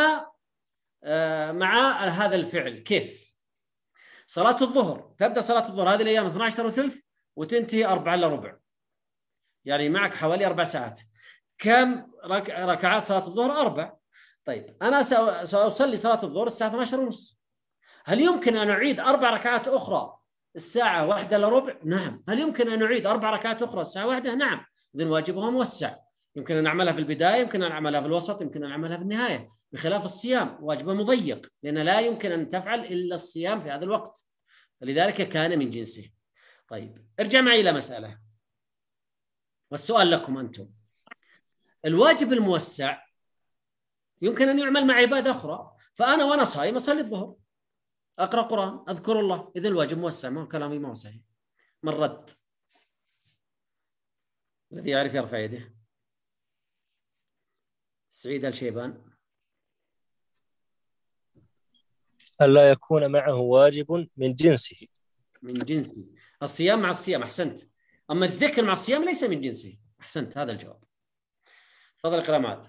مع هذا الفعل. كيف؟ صلاة الظهر، تبدأ صلاة الظهر هذه الأيام 12:30 وتنتهي 4:15، يعني معك حوالي 4 ساعات. كم ركعات صلاة الظهر؟ 4. طيب أنا سأصلي صلاة الظهر الساعة 12:30. هل يمكن أن أعيد 4 ركعات أخرى الساعة 1:15؟ نعم. هل يمكن أن أعيد 4 ركعات أخرى الساعة 1؟ نعم. إذن واجبها موسع، يمكن أن أعملها في البداية، يمكن أن أعملها في الوسط، يمكن أن أعملها في النهاية، بخلاف الصيام واجبه مضيق، لأن لا يمكن أن تفعل إلا الصيام في هذا الوقت، فلذلك كان من جنسه. طيب ارجع معي إلى مسألة، والسؤال لكم أنتم. الواجب الموسع يمكن أن يعمل مع عبادة أخرى، فأنا وأنا صايم أصلي الظهر، أقرأ قرآن، أذكر الله، إذن الواجب موسع. ما كلامي ما هو صحيح. من رد؟ الذي يعرف يرفع يده. سعيد الشيبان. ألا يكون معه واجب من جنسه. من جنسه. الصيام مع الصيام، أحسنت. أما الذكر مع الصيام ليس من جنسه. أحسنت، هذا الجواب. تفضل اقرأ معاذ.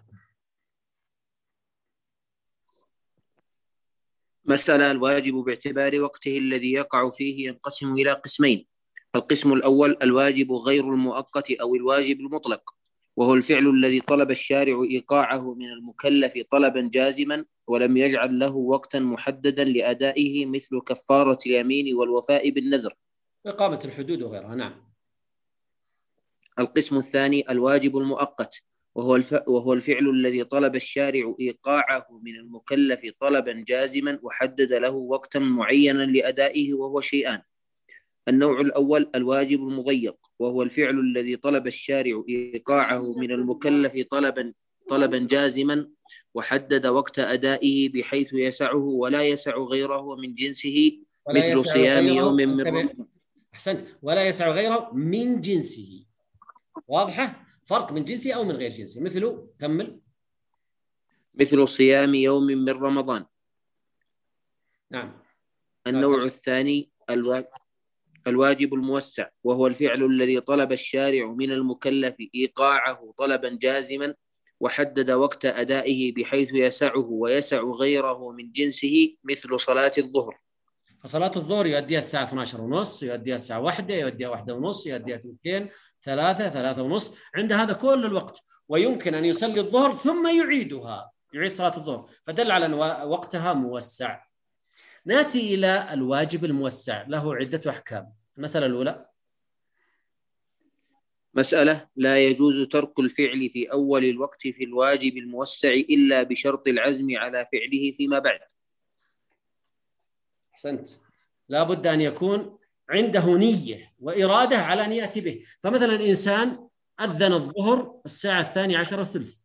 مسألة: الواجب باعتبار وقته الذي يقع فيه ينقسم إلى قسمين. القسم الأول الواجب غير المؤقت أو الواجب المطلق، وهو الفعل الذي طلب الشارع إيقاعه من المكلف طلبا جازما ولم يجعل له وقتا محددا لأدائه، مثل كفارة اليمين والوفاء بالنذر، إقامة الحدود وغيرها. نعم. القسم الثاني الواجب المؤقت، وهو الفعل الذي طلب الشارع إيقاعه من المكلف طلبا جازما وحدد له وقتا معينا لأدائه، وهو شيئان. النوع الأول الواجب المضيق، وهو الفعل الذي طلب الشارع إيقاعه من المكلف طلبا جازما وحدد وقت أدائه بحيث يسعه ولا يسع غيره من جنسه، مثل صيام يوم من رمضان. أحسنت. ولا يسع غيره من جنسه. واضحة؟ فرق من جنسه أو من غير جنسه. مثله، كمل. مثل صيام يوم من رمضان. نعم. النوع الثاني الواجب الموسع، وهو الفعل الذي طلب الشارع من المكلف إيقاعه طلبا جازما وحدد وقت أدائه بحيث يسعه ويسع غيره من جنسه، مثل صلاة الظهر. فصلاة الظهر يؤديها الساعة 12:30، يؤديها الساعة 1، يؤديها 1:30، يؤديها 2، 3، 3:30، عند هذا كل الوقت. ويمكن أن يصلي الظهر ثم يعيد صلاة الظهر، فدل على أن وقتها موسع. نأتي إلى الواجب الموسع، له عدة أحكام. المسألة الأولى: مسألة: لا يجوز ترك الفعل في أول الوقت في الواجب الموسع إلا بشرط العزم على فعله فيما بعد. أحسنت. لا بد أن يكون عنده نية وإرادة على أن يأتي به. فمثلا إنسان أذن الظهر الساعة 12:30،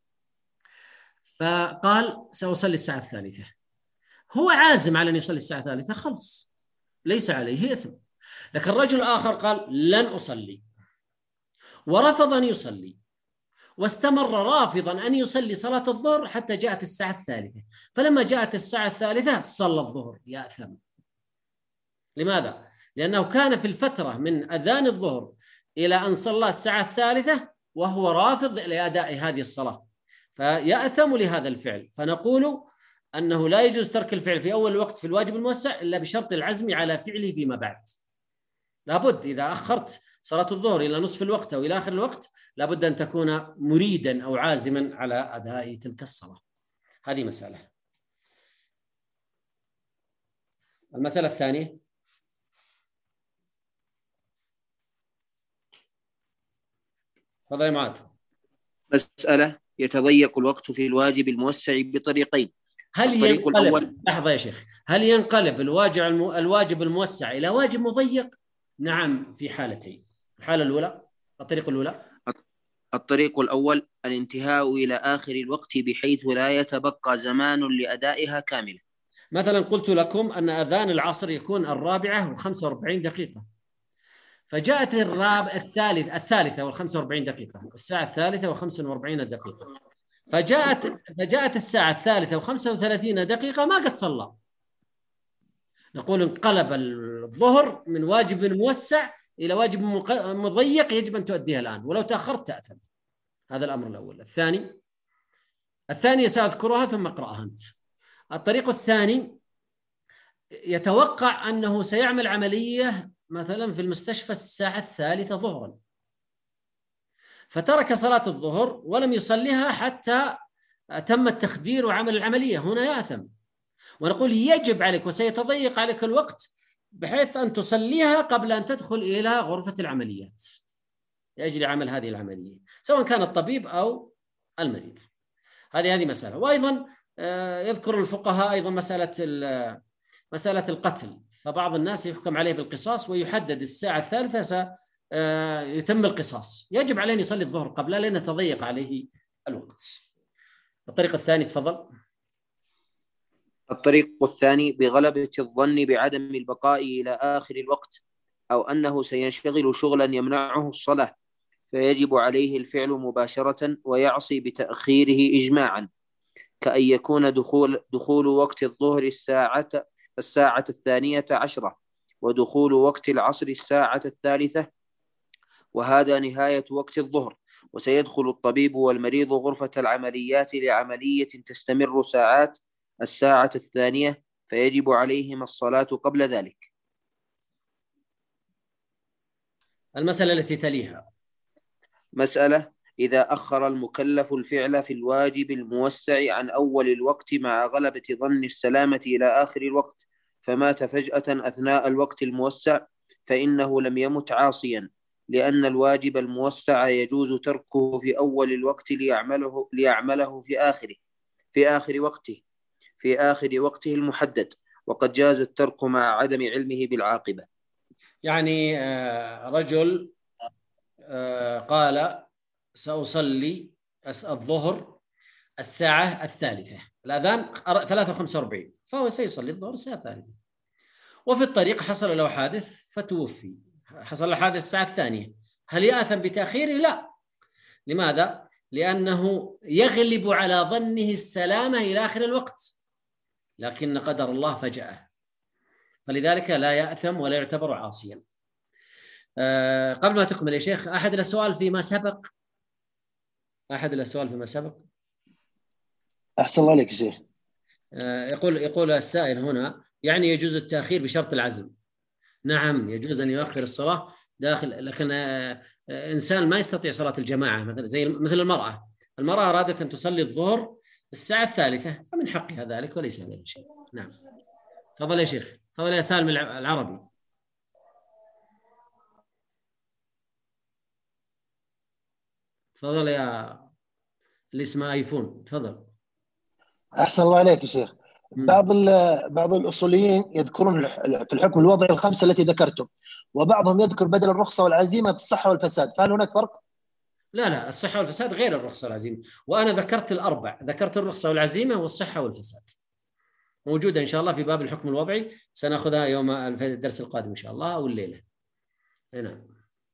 فقال سأصلي الساعة 3، هو عازم على أن يصلي الساعة 3، خلص ليس عليه إثم. لكن الرجل الآخر قال لن أصلي، ورفض أن يصلي، واستمر رافضا أن يصلي صلاة الظهر حتى جاءت الساعة 3، فلما جاءت الساعة 3 صلى الظهر، يأثم. لماذا؟ لأنه كان في الفترة من أذان الظهر إلى أن صلى الساعة 3 وهو رافض لأداء هذه الصلاة، فيأثم لهذا الفعل. فنقول أنه لا يجوز ترك الفعل في أول الوقت في الواجب الموسع إلا بشرط العزم على فعله فيما بعد. لابد إذا أخرت صلاة الظهر إلى نصف الوقت أو إلى آخر الوقت، لابد أن تكون مريدا أو عازما على أداء تلك الصلاة. هذه مسألة. المسألة الثانية: تفضل يا معاذ. مسألة: يتضيق الوقت في الواجب الموسع بطريقين. هل ينقلب، لحظة يا شيخ، هل ينقلب الواجب الموسع إلى واجب مضيق؟ نعم، في حالتين. الحالة الأولى، الطريق الأول الانتهاء إلى آخر الوقت بحيث لا يتبقى زمان لأدائها كاملة. مثلا قلت لكم أن أذان العصر يكون 4:45، فجاءت الثالثة و45 دقيقة، الساعة 3:45، فجاءت الساعة 3:35 ما قد صلى. نقول انقلب الظهر من واجب موسع إلى واجب مضيق، يجب أن تؤديها الآن، ولو تأخرت تأثم. هذا الأمر الأول. الثاني سأذكرها ثم اقرأها أنت. الطريق الثاني يتوقع أنه سيعمل عملية مثلا في المستشفى الساعة 3 ظهرا، فترك صلاة الظهر ولم يصليها حتى تم التخدير وعمل العملية هنا يأثم. ونقول يجب عليك وسيتضيق عليك الوقت بحيث أن تصليها قبل أن تدخل إلى غرفة العمليات لأجل عمل هذه العملية، سواء كان الطبيب أو المريض. هذه مسألة. وأيضا يذكر الفقهاء أيضا مسألة القتل، فبعض الناس يحكم عليه بالقصاص ويحدد الساعة الثالثة سيتم القصاص، يجب عليه أن يصلي الظهر قبلها لأنه تضيق عليه الوقت. الطريق الثاني تفضل. الطريق الثاني بغلبة الظن بعدم البقاء إلى آخر الوقت، أو أنه سينشغل شغلا يمنعه الصلاة فيجب عليه الفعل مباشرة ويعصي بتأخيره إجماعا، كأن يكون دخول وقت الظهر الساعة 12 ودخول وقت العصر الساعة 3، وهذا نهاية وقت الظهر، وسيدخل الطبيب والمريض غرفة العمليات لعملية تستمر ساعات الساعة 2 فيجب عليهم الصلاة قبل ذلك. المسألة التي تليها مسألة: إذا أخر المكلف الفعل في الواجب الموسع عن أول الوقت مع غلبة ظن السلامة إلى آخر الوقت فمات فجأة أثناء الوقت الموسع فإنه لم يمت عاصيا، لأن الواجب الموسع يجوز تركه في أول الوقت ليعمله في آخر وقته المحدد، وقد جاز الترك مع عدم علمه بالعاقبة. يعني رجل قال سأصلي الظهر الساعة 3، الأذان 3:45، فهو سيصلي الظهر الساعة 3، وفي الطريق حصل له حادث فتوفي، حصل له حادث الساعة 2، هل يأثم بتأخيره؟ لا. لماذا؟ لأنه يغلب على ظنه السلامة إلى آخر الوقت، لكن قدر الله فجأة، فلذلك لا يأثم ولا يعتبر عاصيا. قبل ما تكمل يا شيخ، أحد السؤال فيما سبق؟ أحسن الله عليك يا شيخ. يقول السائل هنا يعني يجوز التأخير بشرط العزم. نعم، يجوز أن يؤخر الصلاة داخل، لكن إنسان ما يستطيع صلاة الجماعة مثل المرأة أرادت أن تصلي الظهر الساعة 3 فمن حقها ذلك وليس عليه شيء. نعم. تفضل يا شيخ. تفضل يا سالم العربي. تفضل يا اللي اسمه ايفون. تفضل. احسن الله عليك يا شيخ. بعض الاصوليين يذكرون في الحكم الوضعي الخمسه التي ذكرتم، وبعضهم يذكر بدل الرخصه والعزيمه الصحه والفساد، فهل هناك فرق؟ لا، الصحه والفساد غير الرخصه والعزيمه، وانا ذكرت الاربع، ذكرت الرخصه والعزيمه والصحه والفساد، موجوده ان شاء الله في باب الحكم الوضعي، سناخذها يوم الدرس القادم ان شاء الله او الليله. نعم.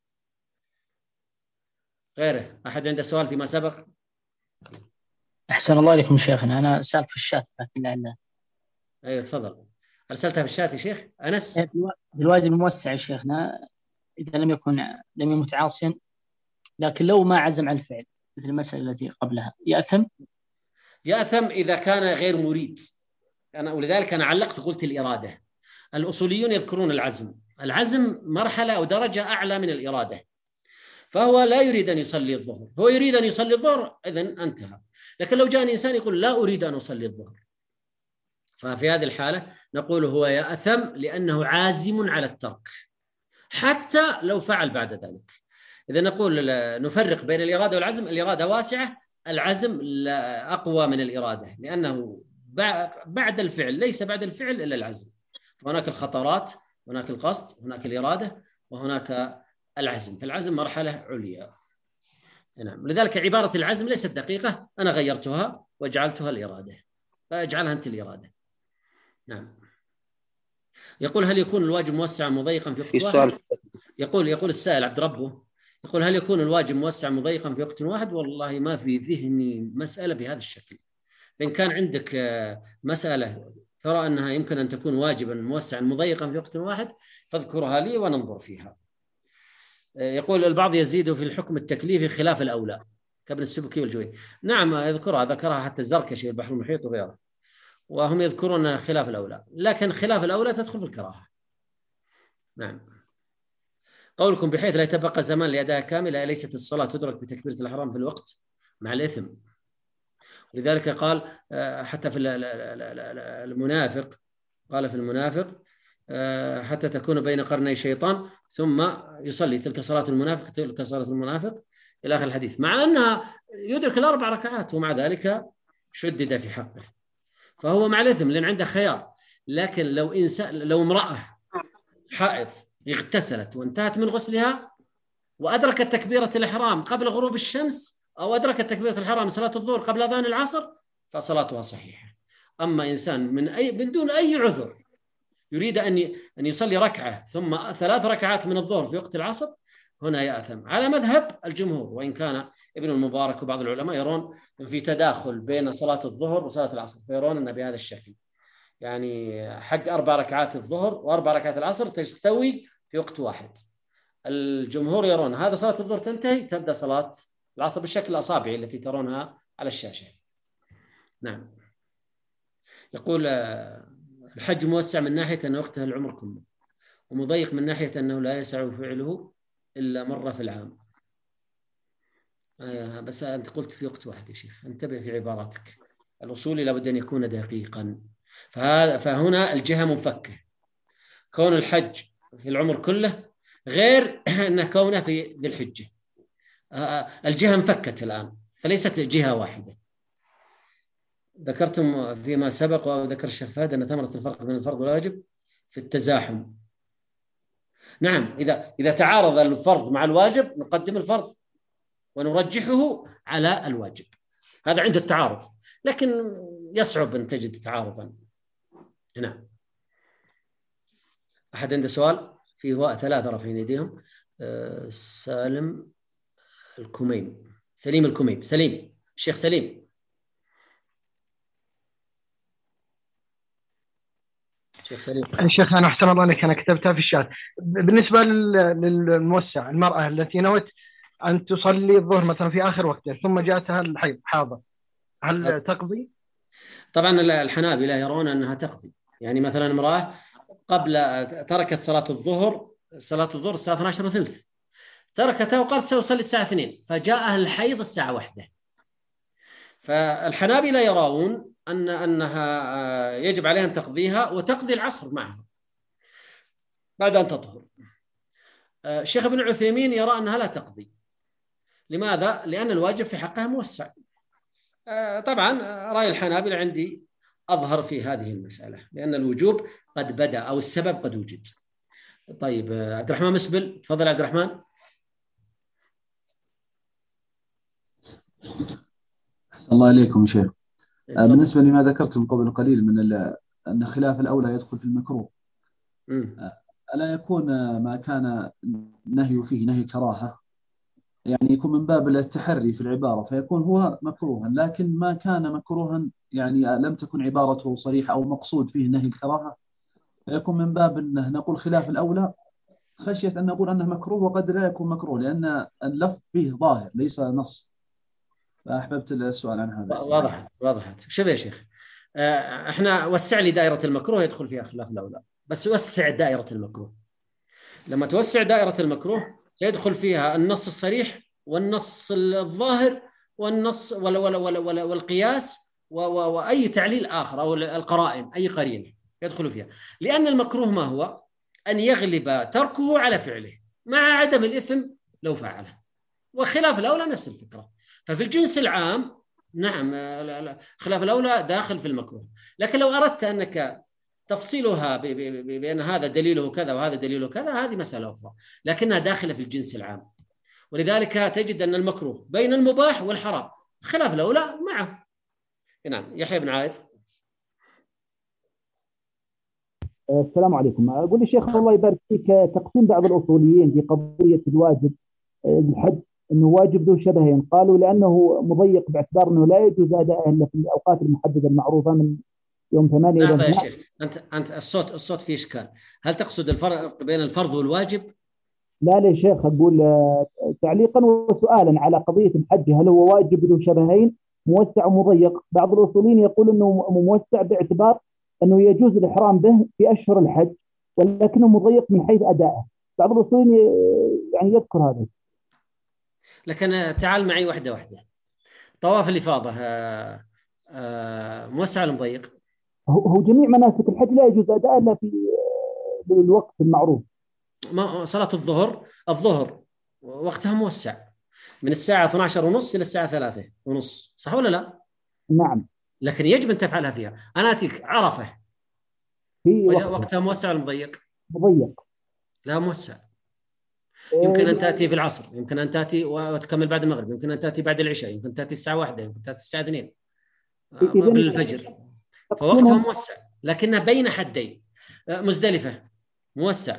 غيره احد عنده سؤال فيما سبق؟ أحسن الله عليكم شيخنا، أنا سألت في الشات لكن لا. ايوه تفضل. ارسلتها في الشات يا شيخ انس؟ بالواجب الموسع يا شيخنا، اذا لم يمت عاصيا، لكن لو ما عزم على الفعل مثل المسألة التي قبلها يأثم اذا كان غير مريد. ولذلك انا علقت وقلت الاراده. الاصوليون يذكرون العزم مرحله او درجه اعلى من الاراده، فهو لا يريد ان يصلي الظهر، هو يريد ان يصلي الظهر اذن انتهى. لكن لو جاء انسان يقول لا اريد ان اصلي الظهر، ففي هذه الحالة نقول هو يأثم لأنه عازم على الترك حتى لو فعل بعد ذلك. إذا نقول نفرق بين الإرادة والعزم، الإرادة واسعة، العزم أقوى من الإرادة، لأنه بعد الفعل ليس بعد الفعل إلا العزم. هناك الخطرات، هناك القصد، هناك الإرادة، وهناك العزم، فالعزم مرحلة عليا. نعم. لذلك عبارة العزم ليست دقيقة، أنا غيرتها وجعلتها الإرادة، فاجعلها أنت الإرادة. نعم. يقول هل يكون الواجب موسعا مضيقا في وقت واحد؟ يقول السائل عبد ربه، يقول هل يكون الواجب موسعا مضيقا في وقت واحد؟ والله ما في ذهني مسألة بهذا الشكل. فإن كان عندك مسألة ترى أنها يمكن أن تكون واجبا موسعا مضيقا في وقت واحد فاذكرها لي وننظر فيها. يقول البعض يزيد في الحكم التكليفي خلاف الأولى كابن السبكي والجويني. نعم ذكرها حتى الزركشي البحر المحيط وغيره، وهم يذكرون خلاف الأولى، لكن خلاف الأولى تدخل في الكراهة. نعم. قولكم بحيث لا يتبقى زمان لأداء كامل، ليست الصلاة تدرك بتكبيرة الإحرام في الوقت مع الإثم، لذلك قال حتى في المنافق، قال في المنافق حتى تكون بين قرني شيطان ثم يصلي، تلك صلاة المنافق تلك صلاة المنافق إلى آخر الحديث، مع أنها يدرك الأربع ركعات ومع ذلك شدد في حقه، فهو مع الإثم لأن عنده خيار. لكن لو امرأة حائض اغتسلت وانتهت من غسلها وأدركت تكبيرة الإحرام قبل غروب الشمس، أو أدركت تكبيرة الإحرام صلاة الظهر قبل أذان العصر، فصلاتها صحيحة. أما إنسان من دون أي عذر يريد أن يصلي ركعة ثم 3 ركعات من الظهر في وقت العصر، هنا يأثم على مذهب الجمهور، وإن كان ابن المبارك وبعض العلماء يرون في تداخل بين صلاة الظهر وصلاة العصر، فيرون أن بهذا الشكل يعني حق 4 ركعات الظهر و4 ركعات العصر تستوي في وقت واحد. الجمهور يرون هذا صلاة الظهر تنتهي تبدأ صلاة العصر بالشكل الأصابعي التي ترونها على الشاشة. نعم. يقول الحج موسع من ناحية أن وقتها العمر كله، ومضيق من ناحية أنه لا يسع فعله إلا مرة في العام. بس أنت قلت في وقت واحد يا شيخ، انتبه في عباراتك، الأصول لابد أن يكون دقيقا. فهنا الجهة منفكة، كون الحج في العمر كله غير أنه كونه في ذي الحجة. الجهة انفكت الآن، فليست جهة واحدة. ذكرتم فيما سبق وذكر الشيخ فهد أن ثمرة الفرق بين الفرض والواجب في التزاحم. نعم، إذا تعارض الفرض مع الواجب نقدم الفرض ونرجحه على الواجب، هذا عند التعارض، لكن يصعب أن تجد تعارضا. نعم. أحد عنده سؤال؟ فيه 3 رافعين يديهم. سالم الكميم، سليم الكميم، سليم، الشيخ سليم. شيخ سليم. الشيخ أنا أحسن الله عليك، أنا كتبتها في الشات. بالنسبة للموسع، المرأة التي نوت أن تصلي الظهر مثلا في آخر وقته ثم جاءتها الحيض حاضر، هل تقضي؟ طبعا الحنابلة يرون أنها تقضي. يعني مثلا امرأة تركت صلاة الظهر الساعة 12:30، تركتها وقالت سأصلي الساعة 2، فجاءها الحيض الساعة 1. فالحنابلة يرون أنها يجب عليها أن تقضيها وتقضي العصر معها بعد أن تطهر. الشيخ ابن عثيمين يرى أنها لا تقضي. لماذا؟ لأن الواجب في حقها موسع. طبعا رأي الحنابلة عندي أظهر في هذه المسألة، لأن الوجوب قد بدأ أو السبب قد وجد. طيب عبد الرحمن مسبل، تفضل عبد الرحمن. أحسن الله عليكم شيخ. بالنسبة لما ذكرتم قبل قليل من أن خلاف الأولى يدخل في المكروه، ألا يكون ما كان نهي فيه نهي كراهة، يعني يكون من باب التحري في العبارة فيكون هو مكروها، لكن ما كان مكروها يعني لم تكن عبارته صريحة أو مقصود فيه نهي الكراهة فيكون من باب أنه نقول خلاف الأولى خشية أن نقول أنه مكروه وقد لا يكون مكروه، لأن اللفظ فيه ظاهر ليس نص. فأحببت السؤال عن هذا. وضحت. شوف يا شيخ، احنا وسع لي دائرة المكروه يدخل فيها خلاف الأولى، بس وسع دائرة المكروه. لما توسع دائرة المكروه يدخل فيها النص الصريح والنص الظاهر والنص والقياس وأي تعليل آخر أو القرائن، أي قرينة يدخل فيها. لأن المكروه ما هو؟ أن يغلب تركه على فعله مع عدم الإثم لو فعله، وخلاف الأولى نفس الفكرة. ففي الجنس العام نعم خلاف الأولى داخل في المكروه، لكن لو أردت أنك تفصيلها بأن هذا دليله كذا وهذا دليله كذا هذه مسألة أخرى، لكنها داخلة في الجنس العام. ولذلك تجد أن المكروه بين المباح والحرام، خلاف الأولى معه. نعم. يحيى بن عايض. السلام عليكم. أقول الشيخ الله يبارك فيك، تقسيم بعض الأصوليين في قضية الواجب الحج أنه واجب ذو شبهين، قالوا لأنه مضيق باعتبار أنه لا يجوز أداءه إلا في الأوقات المحددة المعروفة من يوم 8 إلى 12. يا شيخ أنت الصوت فيه إشكال. هل تقصد الفرق بين الفرض والواجب؟ لا يا شيخ، أقول تعليقا وسؤالا على قضية الحج، هل هو واجب ذو شبهين موسع ومضيق؟ بعض الأصوليين يقول أنه موسع باعتبار أنه يجوز الإحرام به في أشهر الحج، ولكنه مضيق من حيث أدائه. بعض الأصوليين يعني يذكر هذا. لكن تعال معي واحدة. طواف الإفاضة موسع ولا مضيق؟ هو جميع مناسك الحج لا يجوز أداء إلا في الوقت المعروف. ما صلاة الظهر وقتها موسع من الساعة 12:30 إلى الساعة 3:30، صح ولا لا؟ نعم. لكن يجب أن تفعلها فيها. أنا أتيك عرفة في وقتها موسع ولا مضيق؟ مضيق. لا موسع. يمكن أن تأتي في العصر، يمكن أن تأتي وتكمل بعد المغرب، يمكن أن تأتي بعد العشاء، يمكن تأتي الساعة 1، يمكن تأتي الساعة 2 قبل الفجر، فوقتها موسع. لكنها بين حدين. مزدلفة موسع،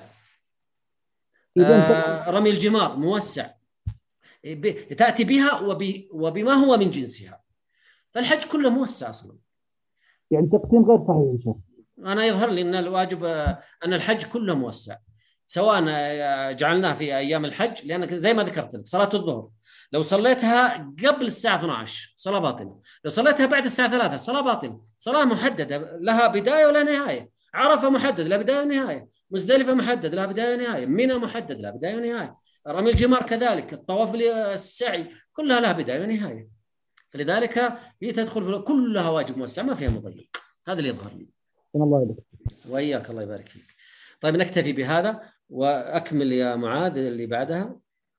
رمي الجمار موسع، تأتي بها وبما هو من جنسها، فالحج كله موسع أصلا. يعني تقسيم غير صحيح يا شيخ. أنا يظهر لي أن الواجب أن الحج كله موسع، سواء جعلناه في أيام الحج، لأنك زي ما ذكرت لك صلاة الظهر لو صليتها قبل الساعة 12 صلاة باطلة، لو صليتها بعد الساعة 3 صلاة باطلة. صلاة محددة لها بداية ولا نهاية. عرفة محدد لها بداية ونهاية، مزدلفة محدد لها بداية ونهاية، منى محدد لها بداية ونهاية، رمي الجمار كذلك، الطواف السعي كلها لها بداية ونهاية. فلذلك هي تدخل في كلها واجب موسع، ما فيها مضيق. هذا اللي يظهر لي. الله يبارك وإياك، الله يبارك فيك. طيب نكتفي بهذا وأكمل يا معاذ اللي بعدها.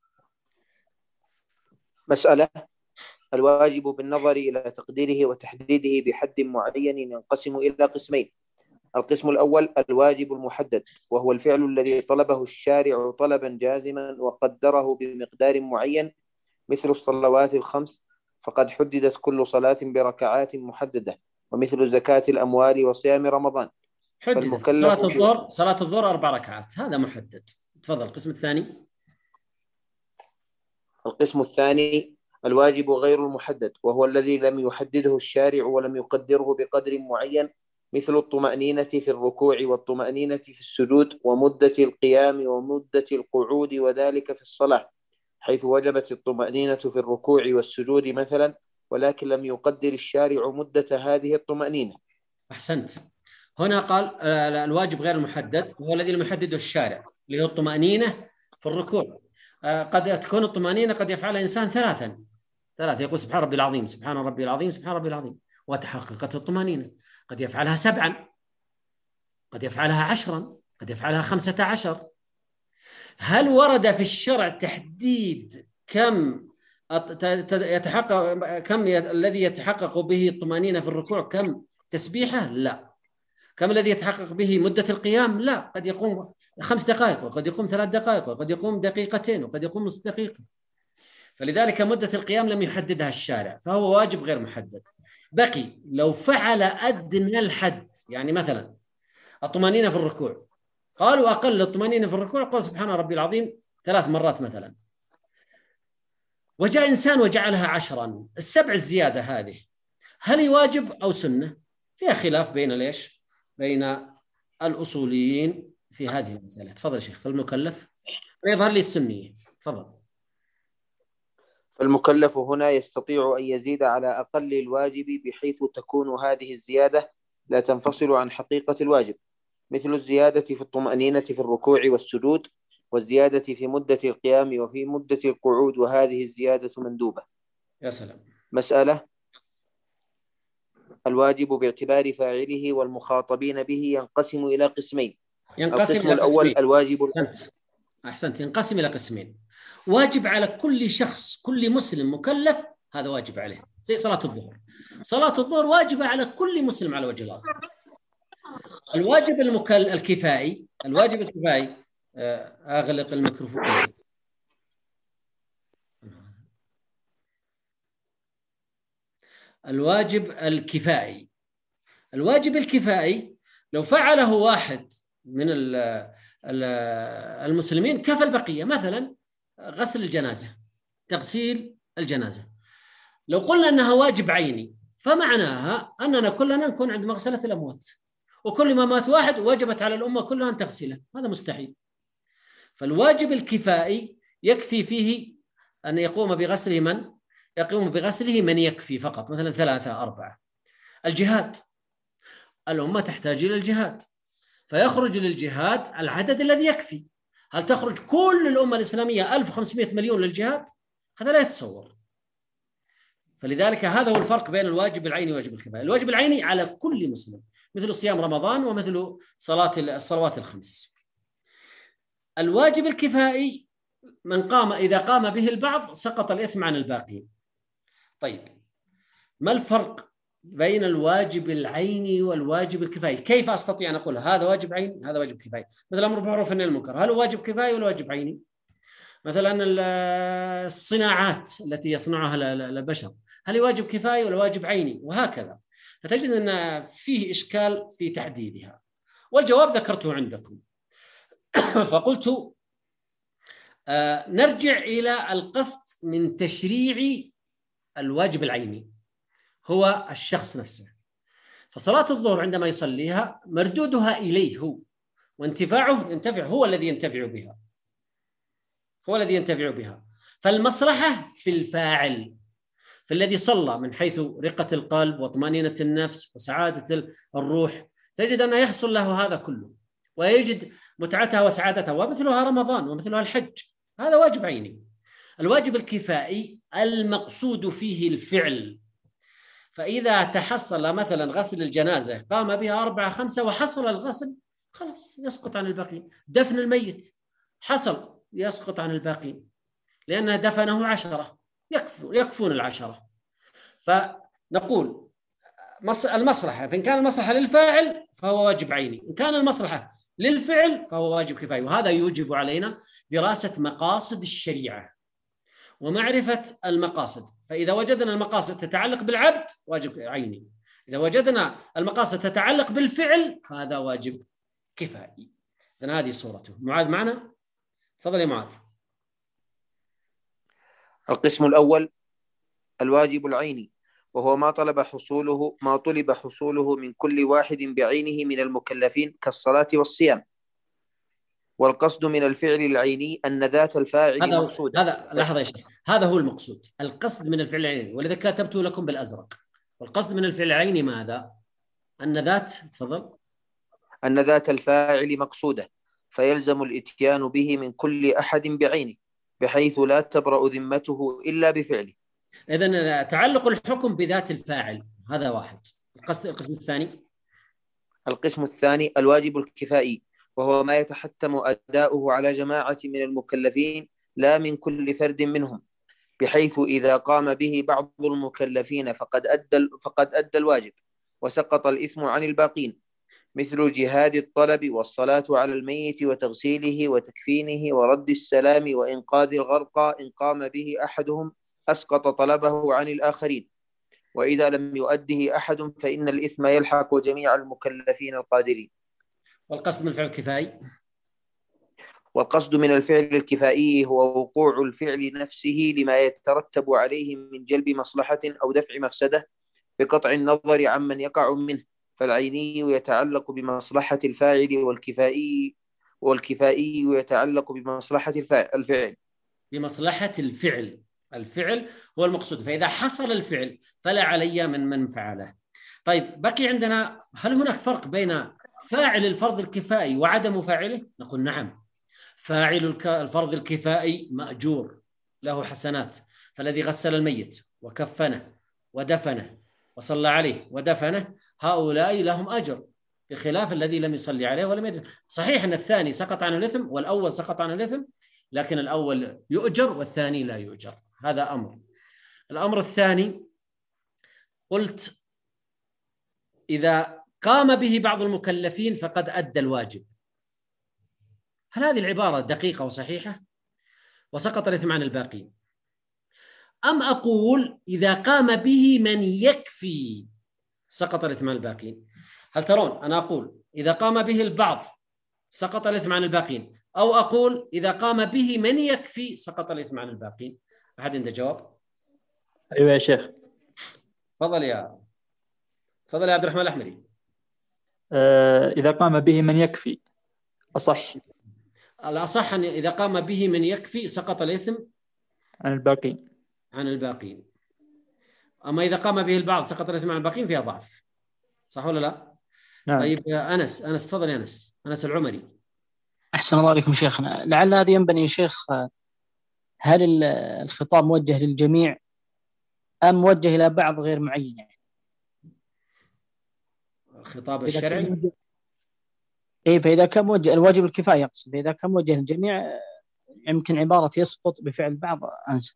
مسألة: الواجب بالنظر إلى تقديره وتحديده بحد معين ينقسم إلى قسمين. القسم الأول الواجب المحدد، وهو الفعل الذي طلبه الشارع طلبا جازما وقدره بمقدار معين، مثل الصلوات الخمس فقد حددت كل صلاة بركعات محددة، ومثل زكاة الأموال وصيام رمضان. حددت صلاة الظهر 4 ركعات، هذا محدد. تفضل. القسم الثاني. القسم الثاني الواجب غير المحدد، وهو الذي لم يحدده الشارع ولم يقدره بقدر معين، مثل الطمأنينة في الركوع والطمأنينة في السجود ومدة القيام ومدة القعود، وذلك في الصلاة، حيث وجبت الطمأنينة في الركوع والسجود مثلا، ولكن لم يقدر الشارع مدة هذه الطمأنينة. أحسنت. هنا قال الواجب غير المحدد هو الذي لم يحدده الشارع، اللي هو الطمأنينة في الركوع. قد تكون الطمأنينة قد يفعلها إنسان ثلاثة، يقول سبحان ربي العظيم، سبحان ربي العظيم، سبحان ربي العظيم، وتحققت الطمأنينة. قد يفعلها 7، قد يفعلها 10، قد يفعلها 15. هل ورد في الشرع تحديد كم الذي يتحقق به الطمأنينة في الركوع؟ كم تسبيحة؟ لا. كم الذي يتحقق به مدة القيام؟ لا. قد يقوم 5 دقائق، وقد يقوم 3 دقائق، وقد يقوم 2 دقيقتين، وقد يقوم نصف دقيقة. فلذلك مدة القيام لم يحددها الشارع، فهو واجب غير محدد. بقي لو فعل أدنى الحد، يعني مثلا الطمأنينة في الركوع، قالوا أقل الطمأنينة في الركوع قال سبحان ربي العظيم 3 مرات مثلا، وجاء إنسان وجعلها 10، ال7 الزيادة هذه هل هي واجب أو سنة؟ فيها خلاف بين الأصوليين في هذه المسألة. تفضل يا شيخ. فالمكلف يظهر لي السنية. تفضل. فالمكلف هنا يستطيع أن يزيد على أقل الواجب، بحيث تكون هذه الزيادة لا تنفصل عن حقيقة الواجب، مثل الزيادة في الطمأنينة في الركوع والسجود، والزيادة في مدة القيام وفي مدة القعود، وهذه الزيادة مندوبة. يا سلام. مسألة: الواجب باعتبار فاعله والمخاطبين به ينقسم إلى قسمين. القسم الأول الواجب. أحسنت. ينقسم إلى قسمين. واجب على كل شخص، كل مسلم مكلف، هذا واجب عليه، زي صلاة الظهر. صلاة الظهر واجبة على كل مسلم على وجه الأرض. الواجب الكفائي، الواجب الكفائي، أغلق الميكروفون. الواجب الكفائي، الواجب الكفائي لو فعله واحد من المسلمين كفى البقية. مثلا غسل الجنازة، تغسيل الجنازة، لو قلنا أنها واجب عيني فمعناها أننا كلنا نكون عند مغسلة الأموات، وكل ما مات واحد وجبت على الأمة كلها أن تغسله، هذا مستحيل. فالواجب الكفائي يكفي فيه أن يقوم بغسله من يكفي فقط، مثلا 3 4. الجهاد، الأمة تحتاج إلى الجهاد، فيخرج للجهاد العدد الذي يكفي. هل تخرج كل الأمة الإسلامية 1500 مليون للجهاد؟ هذا لا يتصور. فلذلك هذا هو الفرق بين الواجب العيني وواجب الكفاية. الواجب العيني على كل مسلم، مثل صيام رمضان ومثل الصلوات الخمس. الواجب الكفائي إذا قام به البعض سقط الإثم عن الباقين. طيب، ما الفرق بين الواجب العيني والواجب الكفائي؟ كيف أستطيع أن أقول هذا واجب عيني هذا واجب كفائي؟ مثل الأمر بالمعروف والنهي عن المنكر، هل هو واجب كفائي ولا واجب عيني؟ مثلا الصناعات التي يصنعها البشر، هل هي واجب كفائي ولا واجب عيني؟ وهكذا. فتجد أن فيه إشكال في تحديدها، والجواب ذكرته عندكم. فقلت نرجع إلى القصد من تشريع الواجب العيني هو الشخص نفسه. فصلاة الظهر عندما يصليها مردودها إليه هو، وانتفاعه هو الذي ينتفع بها. فالمصلحة في الفاعل، في الذي صلى، من حيث رقة القلب وطمأنينة النفس وسعادة الروح، تجد أن يحصل له هذا كله ويجد متعتها وسعادتها، ومثلها رمضان ومثلها الحج. هذا واجب عيني. الواجب الكفائي المقصود فيه الفعل، فإذا تحصل مثلا غسل الجنازة قام بها 4 5 وحصل الغسل، خلاص يسقط عن الباقين. دفن الميت حصل، يسقط عن الباقين، لأنه دفنه 10 يكفون 10. فنقول المصلحة، فإن كان المصلحة للفاعل فهو واجب عيني، إن كان المصلحة للفعل فهو واجب كفائي. وهذا يوجب علينا دراسة مقاصد الشريعة ومعرفة المقاصد. فإذا وجدنا المقاصد تتعلق بالعبد واجب عيني، إذا وجدنا المقاصد تتعلق بالفعل فهذا واجب كفائي. إذن هذه صورته. معاذ معنا؟ تفضل يا معاذ. القسم الأول الواجب العيني، وهو ما طلب حصوله من كل واحد بعينه من المكلفين كالصلاة والصيام. والقصد من الفعل العيني أن ذات الفاعل مقصودة. هذا لحظة يا شيخ، هذا هو المقصود، القصد من الفعل العيني، ولذا كتبت لكم بالأزرق. والقصد من الفعل العيني ماذا؟ أن ذات الفاعل مقصودة، فيلزم الإتيان به من كل أحد بعينه، بحيث لا تبرأ ذمته إلا بفعله. إذن تعلق الحكم بذات الفاعل، هذا واحد. القسم الثاني الواجب الكفائي، وهو ما يتحتم أداؤه على جماعة من المكلفين لا من كل فرد منهم، بحيث إذا قام به بعض المكلفين فقد أدى الواجب وسقط الإثم عن الباقين، مثل جهاد الطلب والصلاة على الميت وتغسيله وتكفينه ورد السلام وإنقاذ الغرقى. إن قام به أحدهم أسقط طلبه عن الآخرين، وإذا لم يؤده أحد فإن الإثم يلحق جميع المكلفين القادرين. والقصد من الفعل الكفائي، والقصد من الفعل الكفائي هو وقوع الفعل نفسه لما يترتب عليه من جلب مصلحة أو دفع مفسدة بقطع النظر عمن يقع منه. فالعيني يتعلق بمصلحة الفاعل، والكفائي يتعلق بمصلحة الفعل. بمصلحة الفعل هو المقصود، فإذا حصل الفعل فلا علي من فعله. طيب، بقي عندنا، هل هناك فرق بين فاعل الفرض الكفائي وعدم فاعله؟ نقول نعم. فاعل الفرض الكفائي مأجور، له حسنات. فالذي غسل الميت وكفنه ودفنه وصلى عليه ودفنه، هؤلاء لهم أجر، بخلاف الذي لم يصلي عليه ولم يدفن. صحيح أن الثاني سقط عن الإثم والأول سقط عن الإثم، لكن الأول يؤجر والثاني لا يؤجر. هذا أمر. الأمر الثاني، قلت إذا قام به بعض المكلفين فقد أدى الواجب. هل هذه العبارة دقيقة وصحيحة وسقط الإثم عن الباقين، أم أقول إذا قام به من يكفي سقط الإثم عن الباقين؟ هل ترون أنا أقول إذا قام به البعض سقط الإثم عن الباقين، أو أقول إذا قام به من يكفي سقط الإثم عن الباقين؟ أحد عنده جواب؟ أيوة يا شيخ. تفضل يا عبد الرحمن الأحمري. إذا قام به من يكفي أصح. الأصح أن إذا قام به من يكفي سقط الإثم عن الباقين. أما إذا قام به البعض سقط الإثم عن الباقين، فيها ضعف. صح ولا لا؟ نعم. طيب أنس تفضل يا أنس العمري. أحسن الله عليكم شيخنا. لعل هذا ينبني يا شيخ، هل الخطاب موجه للجميع أم موجه إلى بعض غير معين يعني. الخطاب الشرعي. إيه، فإذا كان موجه الواجب الكفاية يقصد، فإذا كان موجه للجميع يمكن عبارة يسقط بفعل بعض أنسب.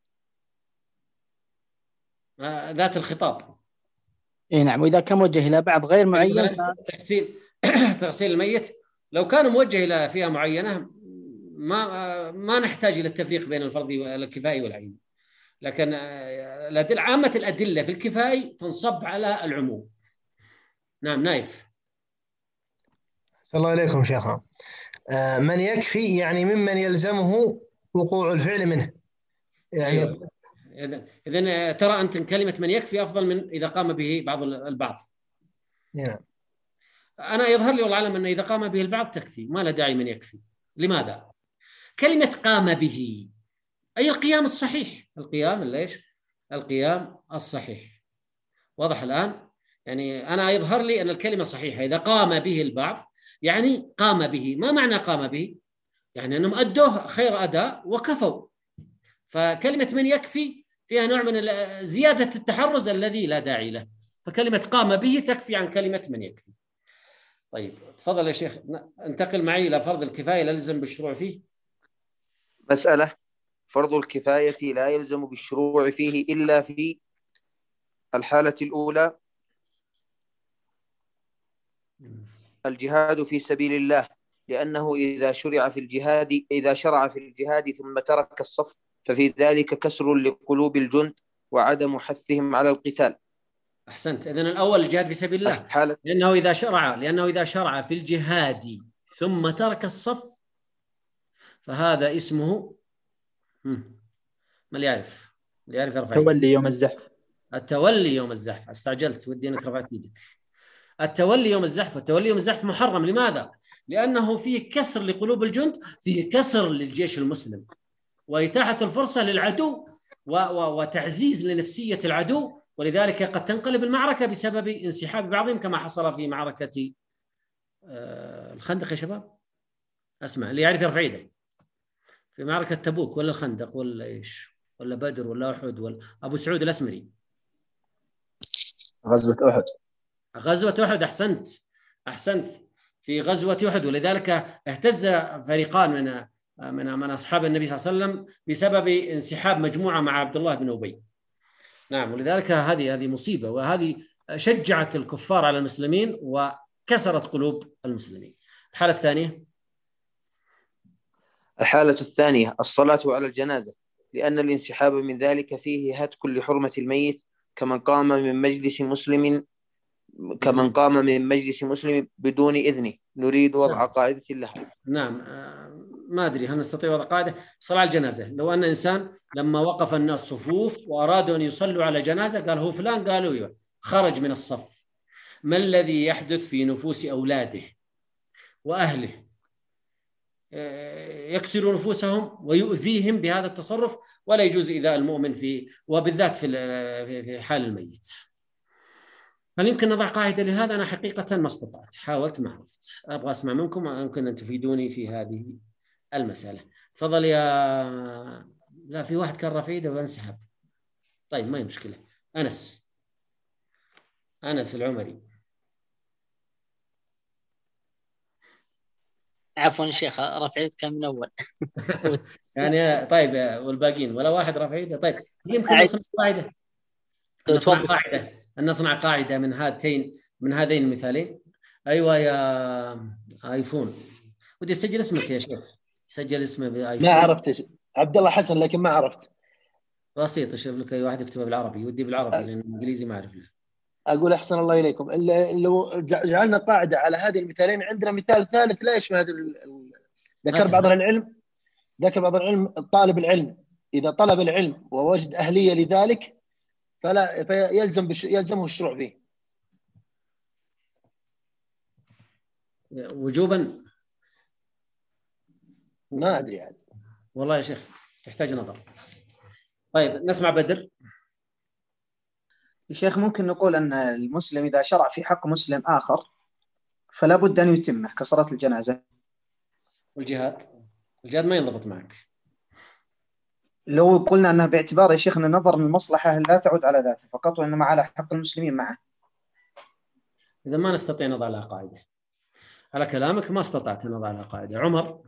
ذات الخطاب. إيه نعم، وإذا كان موجه إلى بعض غير معين تغسيل الميت لو كان موجه إلى فئة معينة ما نحتاج إلى التفريق بين الفرض والكفائي والعين، لكن عامة الأدلة في الكفائي تنصب على العموم. نعم نايف. الله عليكم شيخنا. من يكفي يعني ممن يلزمه وقوع الفعل منه يعني. أيوة. إذن ترى أنت كلمة من يكفي أفضل من إذا قام به بعض البعض. نعم. أنا يظهر لي والله أعلم أن إذا قام به البعض تكفي، ما لا داعي من يكفي. لماذا؟ كلمة قام به أي القيام الصحيح، القيام ليش؟ القيام الصحيح. واضح الآن؟ يعني أنا يظهر لي أن الكلمة صحيحة، إذا قام به البعض يعني قام به. ما معنى قام به؟ يعني أنهم أدوه خير أداء وكفوا. فكلمة من يكفي فيها نوع من زيادة التحرز الذي لا داعي له، فكلمة قام به تكفي عن كلمة من يكفي. طيب تفضل يا شيخ، انتقل معي إلى فرض الكفاية لا يلزم بالشروع فيه. مسألة فرض الكفاية لا يلزم بالشروع فيه إلا في الحالة الأولى، الجهاد في سبيل الله، لأنه إذا شرع في الجهاد ثم ترك الصف ففي ذلك كسر لقلوب الجند وعدم حثهم على القتال. أحسنت. إذن الأول الجهاد في سبيل الله، لأنه إذا شرع في الجهاد ثم ترك الصف فهذا اسمه ما يعرف يرفع تولي يوم الزحف. التولي يوم الزحف. استعجلت، ودي انك رفعت يدك. التولي يوم الزحف، والتولي يوم الزحف محرم. لماذا؟ لأنه فيه كسر لقلوب الجند، فيه كسر للجيش المسلم، وإتاحة الفرصة للعدو وتعزيز لنفسية العدو، ولذلك قد تنقلب المعركة بسبب انسحاب بعضهم كما حصل في معركة الخندق. يا شباب اسمع، اللي يعرف يرفع يده. في معركة تبوك ولا الخندق ولا إيش ولا بدر ولا أحد ولا أبو سعود الأسمري؟ غزوة أحد. أحسنت في غزوة أحد. ولذلك اهتز فريقان من أصحاب النبي صلى الله عليه وسلم بسبب انسحاب مجموعة مع عبد الله بن أبي. نعم، ولذلك هذه مصيبة، وهذه شجعت الكفار على المسلمين وكسرت قلوب المسلمين. الحالة الثانية الصلاة على الجنازة، لأن الانسحاب من ذلك فيه هتك لحرمة الميت، كمن قام من مجلس مسلم بدون إذنه. نريد وضع قاعدة لها. نعم، ما أدري هل نستطيع وضع قاعدة. صلاة الجنازة، لو أن إنسان لما وقف الناس صفوف وأرادوا أن يصلوا على جنازة قال هو فلان، قالوا ايوه، خرج من الصف، ما الذي يحدث في نفوس أولاده وأهله؟ يكسر نفوسهم ويؤذيهم بهذا التصرف، ولا يجوز إيذاء المؤمن وبالذات في حال الميت. هل يمكن نضع قاعدة لهذا؟ أنا حقيقة ما استطعت، حاولت ما عرفت. أبغى أسمع منكم، يمكن أن تفيدوني في هذه المسألة. تفضل يا لا، في واحد كان رافع يده وانسحب. طيب ما هي مشكلة. أنس العمري. عفوا شيخ، رفع يدك كان من أول. يعني طيب، والباقين ولا واحد رافع يده؟ طيب يمكن نصنع قاعدة من هذين المثالين. أيوة يا آيفون، ودي أسجل اسمك يا شيخ، سجل اسمه بآيفون. ما عرفت عبد الله حسن، لكن ما عرفت. بسيط، أشوف لك أي واحد يكتبه بالعربي، ودي بالعربي لأن الإنجليزي ما أعرف له. أقول أحسن الله إليكم. لو جعلنا قاعدة على هذه المثالين، عندنا مثال ثالث لا يشبه هذا. ذكر بعض العلم طالب العلم إذا طلب العلم ووجد أهلية لذلك يلزمه الشروع فيه وجوبا. ما أدري عاد والله يا شيخ، تحتاج نظر. طيب نسمع بدر. يا شيخ، ممكن نقول أن المسلم إذا شرع في حق مسلم آخر فلا بد أن يتمه كصلاة الجنازة. والجهاد ما ينضبط معك. لو قلنا أنها باعتبار يا شيخنا نظر من المصلحة لا تعود على ذاته فقط وإنما على حق المسلمين معه. إذا ما نستطيع نضع لها قاعدة على كلامك، ما استطعت أن نضع لها قاعدة. عمر؟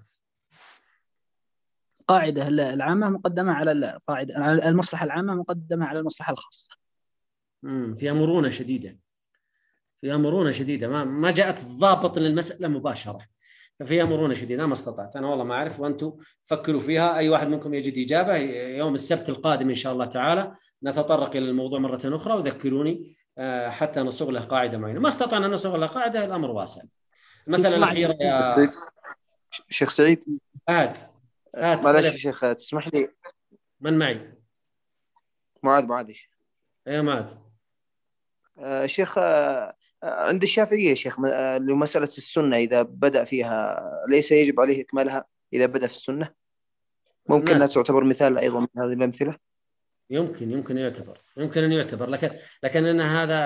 قاعدة العامة مقدمة على القاعدة، المصلحة العامة مقدمة على المصلحة الخاصة. فيها مرونة شديدة، فيها مرونة شديدة، ما جاءت ضابط للمسألة مباشرة، ففيها مرونة شديدة. ما استطعت أنا والله ما أعرف، وأنتم فكروا فيها، أي واحد منكم يجد إجابة. يوم السبت القادم إن شاء الله تعالى نتطرق إلى الموضوع مرة أخرى، وذكروني حتى نصوغ له قاعدة معينة. ما استطعنا أن نصوغ له قاعدة، الأمر واسع. المسألة الأخيرة يا شيخ سعيد. هات معلش يا شيخ تسمح لي. من معي؟ معاذ. يا معاذ. شيخ عند الشافعية يا شيخ لمسألة السنة إذا بدأ فيها ليس يجب عليه إكمالها إذا بدأ في السنة؟ ممكن أن تعتبر مثال أيضا من هذه الأمثلة؟ يمكن أن يعتبر، لكن أن هذا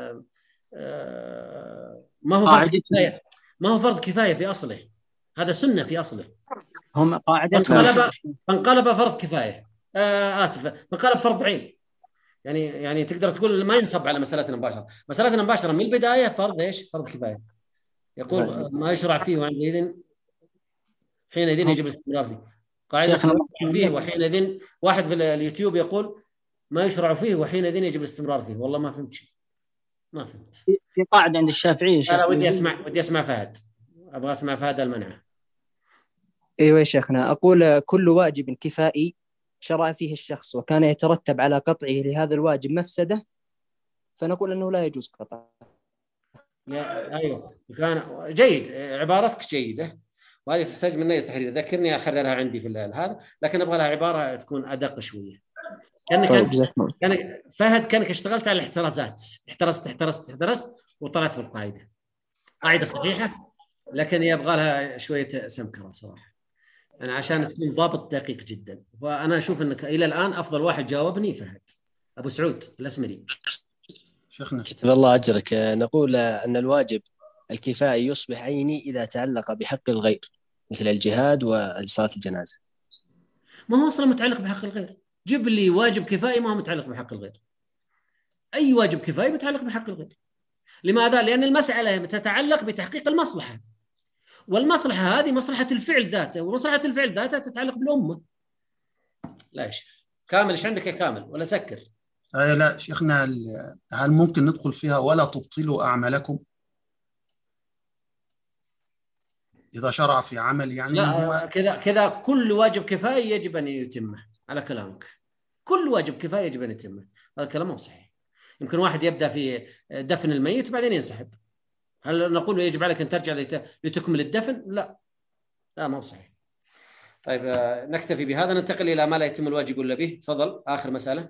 ما هو فرض كفاية، ما هو فرض كفاية في أصله، هذا سنة في أصله. هم قاعدة فانقلب فرض كفاية، فانقلب فرض عين. يعني تقدر تقول ما ينصب على مسألتنا مباشرة. مسألتنا مباشرة من البداية فرض إيش؟ فرض كفاية. يقول ما يشرع فيه حينئذ يجب الاستمرار فيه. قاعدة فيه وحينئذ واحد في اليوتيوب يقول ما يشرع فيه وحينئذ يجب الاستمرار فيه. والله ما فهمت شيء، ما فهمت. في قاعدة عند الشافعية شيخ. لا ودي أسمع فهد، أبغى أسمع فهد المنعة. أيوة يا شيخنا، أقول كل واجب كفائي شرع فيه الشخص وكان يترتب على قطعه لهذا الواجب مفسدة فنقول أنه لا يجوز قطعه. أيوة كان جيد، عبارتك جيدة، وهذه تحتاج مني تحرير. ذكرني أحررها عندي في هذا، لكن أبغى لها عبارة تكون أدق شوية. كان فهد كانك اشتغلت على الاحترازات، احترست وطلعت بالقاعدة. قاعدة صحيحة لكن يبغى لها شوية سمكرة صراحة، أنا عشان تكون ضابط دقيق جدا. وأنا أشوف أنك إلى الآن أفضل واحد جاوبني فهد أبو سعود الأسمري. شيخنا كتب الله أجرك، نقول أن الواجب الكفائي يصبح عيني إذا تعلق بحق الغير مثل الجهاد وصلاة الجنازة. ما هو أصلا متعلق بحق الغير، جيب لي واجب كفائي ما هو متعلق بحق الغير. أي واجب كفائي متعلق بحق الغير. لماذا؟ لأن المسألة تتعلق بتحقيق المصلحة، والمصلحة هذه مصلحة الفعل ذاته، ومصلحة الفعل ذاته تتعلق بالأمة. لا يا شيخ كامل، إيش عندك يا كامل ولا سكر؟ لا شيخنا، هل ممكن ندخل فيها ولا تبطلوا أعمالكم إذا شرع في عمل يعني؟ لا كذا كل واجب كفائي يجب أن يتمه على كلامك، كل واجب كفائي يجب أن يتمه. هذا الكلام مو صحيح. يمكن واحد يبدأ في دفن الميت بعدين ينسحب، هل نقول يجب عليك أن ترجع لتكمل الدفن؟ لا ما هو صحيح. طيب نكتفي بهذا، ننتقل إلى ما لا يتم الواجب إلا به. تفضل آخر مسألة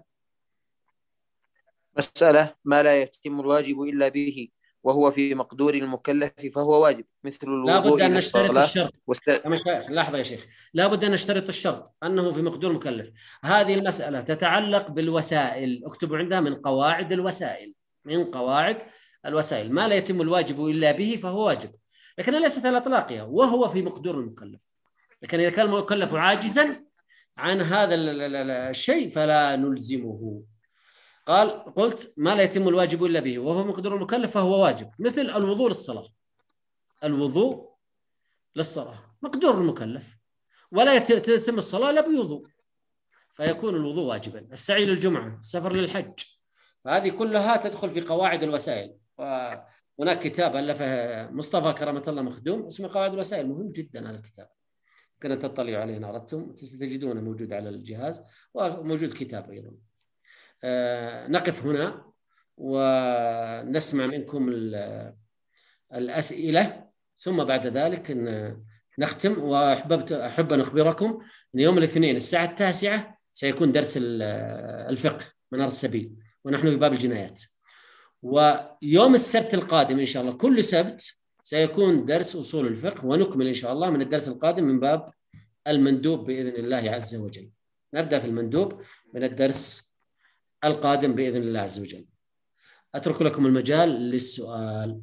ما لا يتم الواجب إلا به وهو في مقدور المكلف فهو واجب، مثل الوضوء. لابد أن نشترط الشرط. لحظة يا شيخ، لابد أن نشترط الشرط أنه في مقدور المكلف. هذه المسألة تتعلق بالوسائل، اكتبوا عندها من قواعد الوسائل، ما لا يتم الواجب إلا به فهو واجب، لكنها ليست على إطلاقها وهو في مقدور المكلف. لكن إذا كان المكلف عاجزا عن هذا الشيء فلا نلزمه. قلت ما لا يتم الواجب إلا به وهو مقدور المكلف فهو واجب، مثل الوضوء للصلاة. الوضوء للصلاة مقدور المكلف، ولا تتم الصلاة لا بوضوء، فيكون الوضوء واجبا. السعي للجمعة، السفر للحج، فهذه كلها تدخل في قواعد الوسائل. وهناك كتاب ألفه مصطفى كرامة الله مخدوم اسمه قواعد الوسائل، مهم جدا هذا الكتاب، كنا تطلعوا عليه إن أردتم، تجدونه موجود على الجهاز وموجود كتاب أيضا. نقف هنا ونسمع منكم الأسئلة، ثم بعد ذلك نختم. وأحب أن أخبركم أن يوم الاثنين الساعة 9 سيكون درس الفقه منار السبيل، ونحن في باب الجنايات. ويوم السبت القادم إن شاء الله كل سبت سيكون درس أصول الفقه، ونكمل إن شاء الله من الدرس القادم من باب المندوب بإذن الله عز وجل. نبدأ في المندوب من الدرس القادم بإذن الله عز وجل. أترك لكم المجال للسؤال.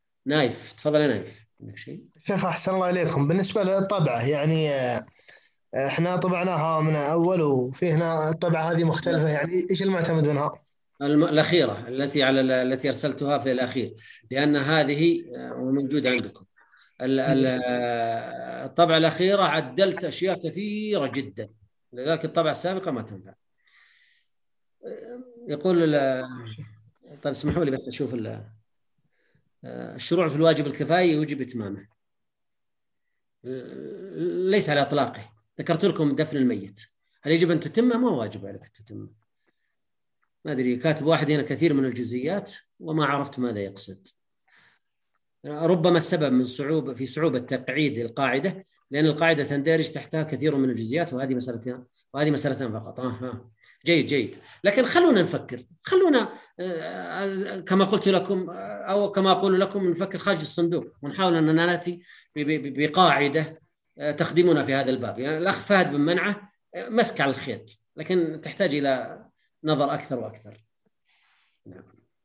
نايف، تفضل يا نايف، عندك شيء؟ شيخ أحسن الله إليكم، بالنسبة للطبعة يعني احنا طبعناها من اول، وفي هنا الطبعه هذه مختلفه، يعني ايش المعتمد منها؟ الأخيرة التي أرسلتها في الأخير، لأن هذه موجودة عندكم. الطبعة الأخيرة عدلت أشياء كثيرة جدا، لذلك الطبعة السابقة ما تنفع. يقول طيب اسمحوا لي بس أشوف الشروع في الواجب الكفائي يوجب إتمامه، ليس على إطلاقه. ذكرت لكم دفن الميت، هل يجب أن تتمه؟ ما واجب عليك تتمه. ما أدري، كاتب واحد هنا كثير من الجزئيات وما عرفت ماذا يقصد. ربما السبب من صعوبة تقعيد القاعدة، لأن القاعدة تندرج تحتها كثير من الجزئيات، وهذه مسألتين فقط. جيد. لكن خلونا نفكر، خلونا كما قلت لكم أو كما أقول لكم نفكر خارج الصندوق، ونحاول أن نأتي بقاعدة تخدمنا في هذا الباب. يعني الأخ فهد بن منعة مسك على الخيط، لكن تحتاج إلى نظر أكثر وأكثر. نعم.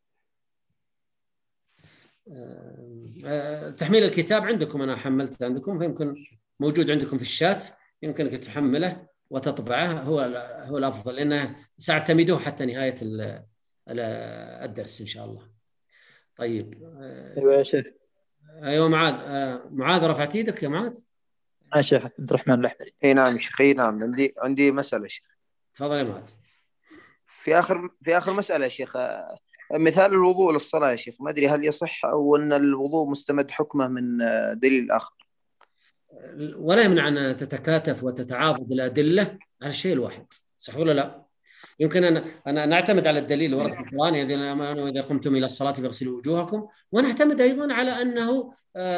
تحميل الكتاب عندكم، أنا حملت عندكم، فيمكن موجود عندكم في الشات، يمكنك تحمله وتطبعه، هو الأفضل، لأنه سأعتمده حتى نهاية الدرس إن شاء الله. طيب. أيوة يا شيخ. أيوة معاذ رفعت يدك يا معاذ؟ يا شيخ عبد الرحمن الأحمري. اي نعم شيخ، اي نعم، عندي مسألة شيخ. تفضل يا معاذ. في آخر مسألة يا شيخ، مثال الوضوء للصلاة يا شيخ، ما أدري هل يصح أو أن الوضوء مستمد حكمه من دليل آخر؟ ولا يمنع أن تتكاتف وتتعاضد الأدلة على الشيء الواحد، صح ولا لا؟ يمكن أن نعتمد على الدليل ورد في القرآن: إذا قمتم إلى الصلاة فاغسلوا وجوهكم، ونعتمد أيضا على أنه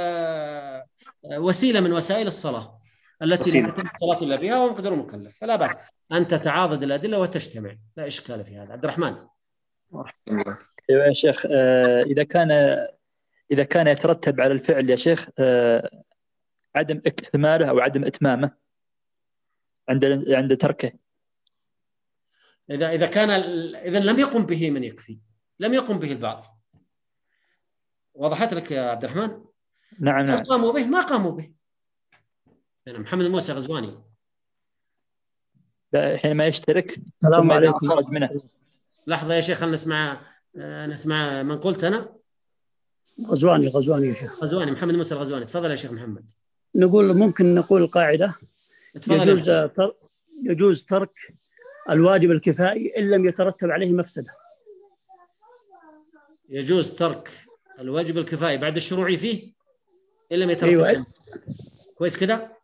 وسيلة من وسائل الصلاة التي لا تتم الصلاة إلا بها ومقدر مكلف، فلا بأس أن تتعاضد الأدلة وتجتمع، لا إشكال في هذا. عبد الرحمن. أيوة يا شيخ. إذا كان يترتب على الفعل يا شيخ عدم اكتماله أو عدم إتمامه عند تركه، إذا لم يقم به من يكفي، لم يقم به البعض. وضحت لك يا عبد الرحمن؟ نعم. قاموا به؟ ما قاموا به. أنا محمد موسى غزواني حينما يشترك. السلام عليكم. خرج منه. لحظة يا شيخ، خلينا نسمع من قلت أنا. غزواني يا شيخ. غزواني، محمد موسى الغزواني. تفضل يا شيخ محمد. ممكن نقول القاعدة: يجوز ترك الواجب الكفائي إن لم يترتب عليه مفسدة. يجوز ترك الواجب الكفائي بعد الشروع فيه إن لم يترتب عليه مفسدة. كويس كده؟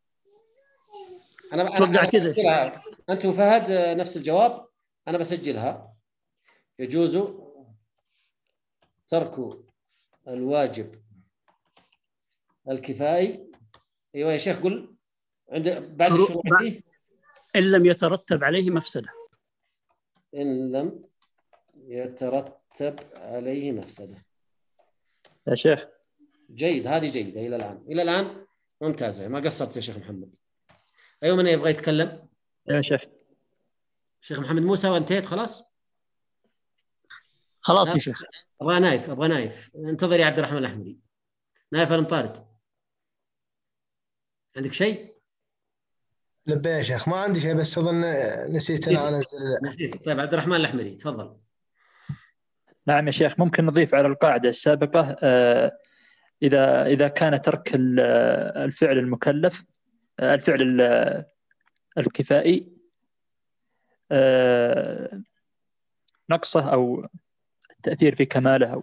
أنا كذا. أنت وفهد نفس الجواب، أنا بسجلها. يجوز ترك الواجب الكفائي. أيوة يا شيخ، قل بعد الشروع فيه إن لم يترتب عليه مفسدة. إن لم يترتب عليه مفسدة يا شيخ. جيد، هذه جيدة إلى الآن ممتازة، ما قصرت يا شيخ محمد. أيوة، من يبغى يتكلم؟ يا شيخ محمد موسى، وانتهيت خلاص يا شيخ. أبغى نايف. انتظر يا عبد الرحمن الأحمري. نايف المطارد، عندك شيء؟ لبى يا شيخ، ما عندي شيء، بس أظن نسيت أنا أنزل. طيب عبد الرحمن الأحمري تفضل. نعم يا شيخ، ممكن نضيف على القاعدة السابقة إذا كان ترك الفعل المكلف، الفعل الكفائي، نقصه أو التأثير في كماله،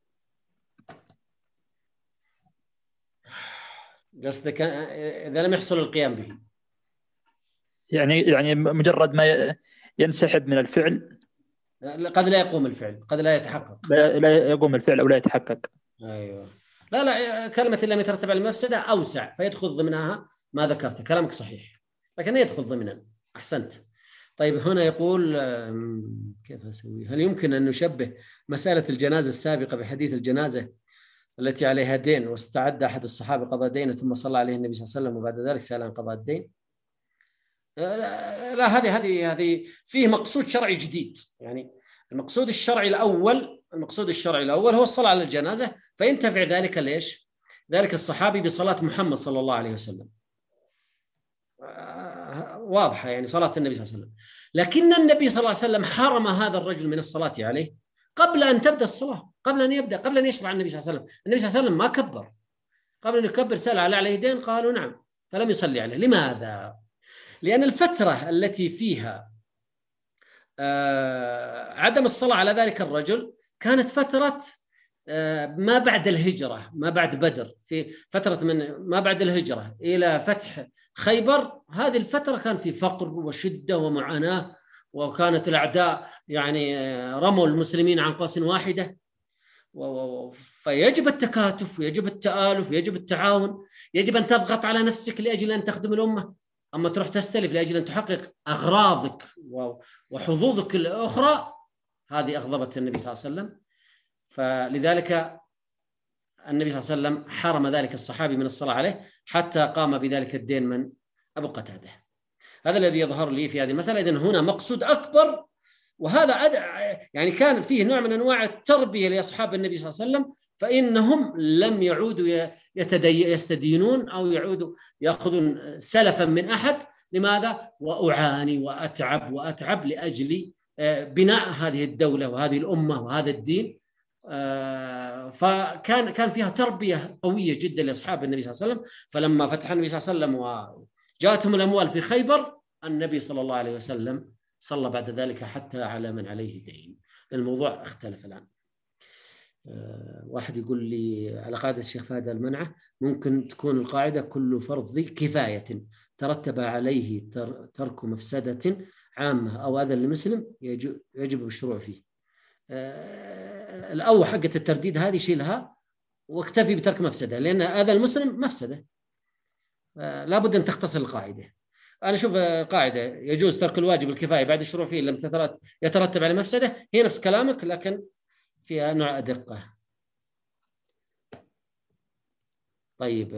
قصدك إذا لم يحصل القيام به، يعني مجرد ما ينسحب من الفعل، قد لا يقوم الفعل، قد لا يتحقق، لا يقوم الفعل أو لا يتحقق. أيوة. لا كلمة لم يترتب على المفسدة أوسع، فيدخل ضمنها ما ذكرت. كلامك صحيح، لكن يدخل ضمنا. أحسنت. طيب هنا يقول كيف أسوي؟ هل يمكن أن نشبه مسألة الجنازة السابقة بحديث الجنازة التي عليها دين واستعد أحد الصحابة قضاء دينه ثم صلى عليه النبي صلى الله عليه وسلم وبعد ذلك سأل عن قضاء الدين؟ لا، هذه فيه مقصود شرعي جديد. يعني المقصود الشرعي الأول هو الصلاة على الجنازة، فينتفع ذلك ليش؟ ذلك الصحابي بصلاة محمد صلى الله عليه وسلم. واضحة يعني صلاة النبي صلى الله عليه وسلم، لكن النبي صلى الله عليه وسلم حرم هذا الرجل من الصلاة عليه قبل أن تبدأ الصلاة، قبل أن يشرع النبي صلى الله عليه وسلم. النبي صلى الله عليه وسلم ما كبر، قبل أن يكبر سأل على اليدين قالوا نعم، فلم يصلي عليه. لماذا؟ لأن الفترة التي فيها عدم الصلاة على ذلك الرجل كانت فترة ما بعد الهجرة، ما بعد بدر، في فترة من ما بعد الهجرة إلى فتح خيبر. هذه الفترة كان في فقر وشدة ومعاناة، وكانت الأعداء يعني رموا المسلمين عن قوس واحدة، فيجب التكاتف ويجب التآلف ويجب التعاون. يجب أن تضغط على نفسك لأجل أن تخدم الأمة، أما تروح تستلف لأجل أن تحقق أغراضك وحظوظك الأخرى، هذه أغضبت النبي صلى الله عليه وسلم. فلذلك النبي صلى الله عليه وسلم حرم ذلك الصحابي من الصلاة عليه حتى قام بذلك الدين من أبو قتادة. هذا الذي يظهر لي في هذه المسألة. إذن هنا مقصود أكبر، وهذا يعني كان فيه نوع من أنواع التربية لأصحاب النبي صلى الله عليه وسلم، فإنهم لم يعودوا يستدينون أو يعودوا يأخذون سلفا من أحد. لماذا؟ وأعاني وأتعب لأجل بناء هذه الدولة وهذه الأمة وهذا الدين. فكان فيها تربية قوية جدا لأصحاب النبي صلى الله عليه وسلم. فلما فتح النبي صلى الله عليه وسلم وجاءتهم الأموال في خيبر، النبي صلى الله عليه وسلم صلى بعد ذلك حتى على من عليه دين. الموضوع اختلف الآن. واحد يقول لي على قاعدة الشيخ فهد المنعة، ممكن تكون القاعدة كل فرض كفاية ترتب عليه ترك مفسدة عامة أو أذى للمسلم يجب الشروع فيه. الأول حقة الترديد هذه شيلها واكتفي بترك مفسدة، لأن أذى المسلم مفسدة، لابد أن تختصر القاعدة. أنا أشوف القاعدة يجوز ترك الواجب الكفاية بعد الشروع فيه لم يترتب على مفسدة، هي نفس كلامك لكن فيها نوع أدقة. طيب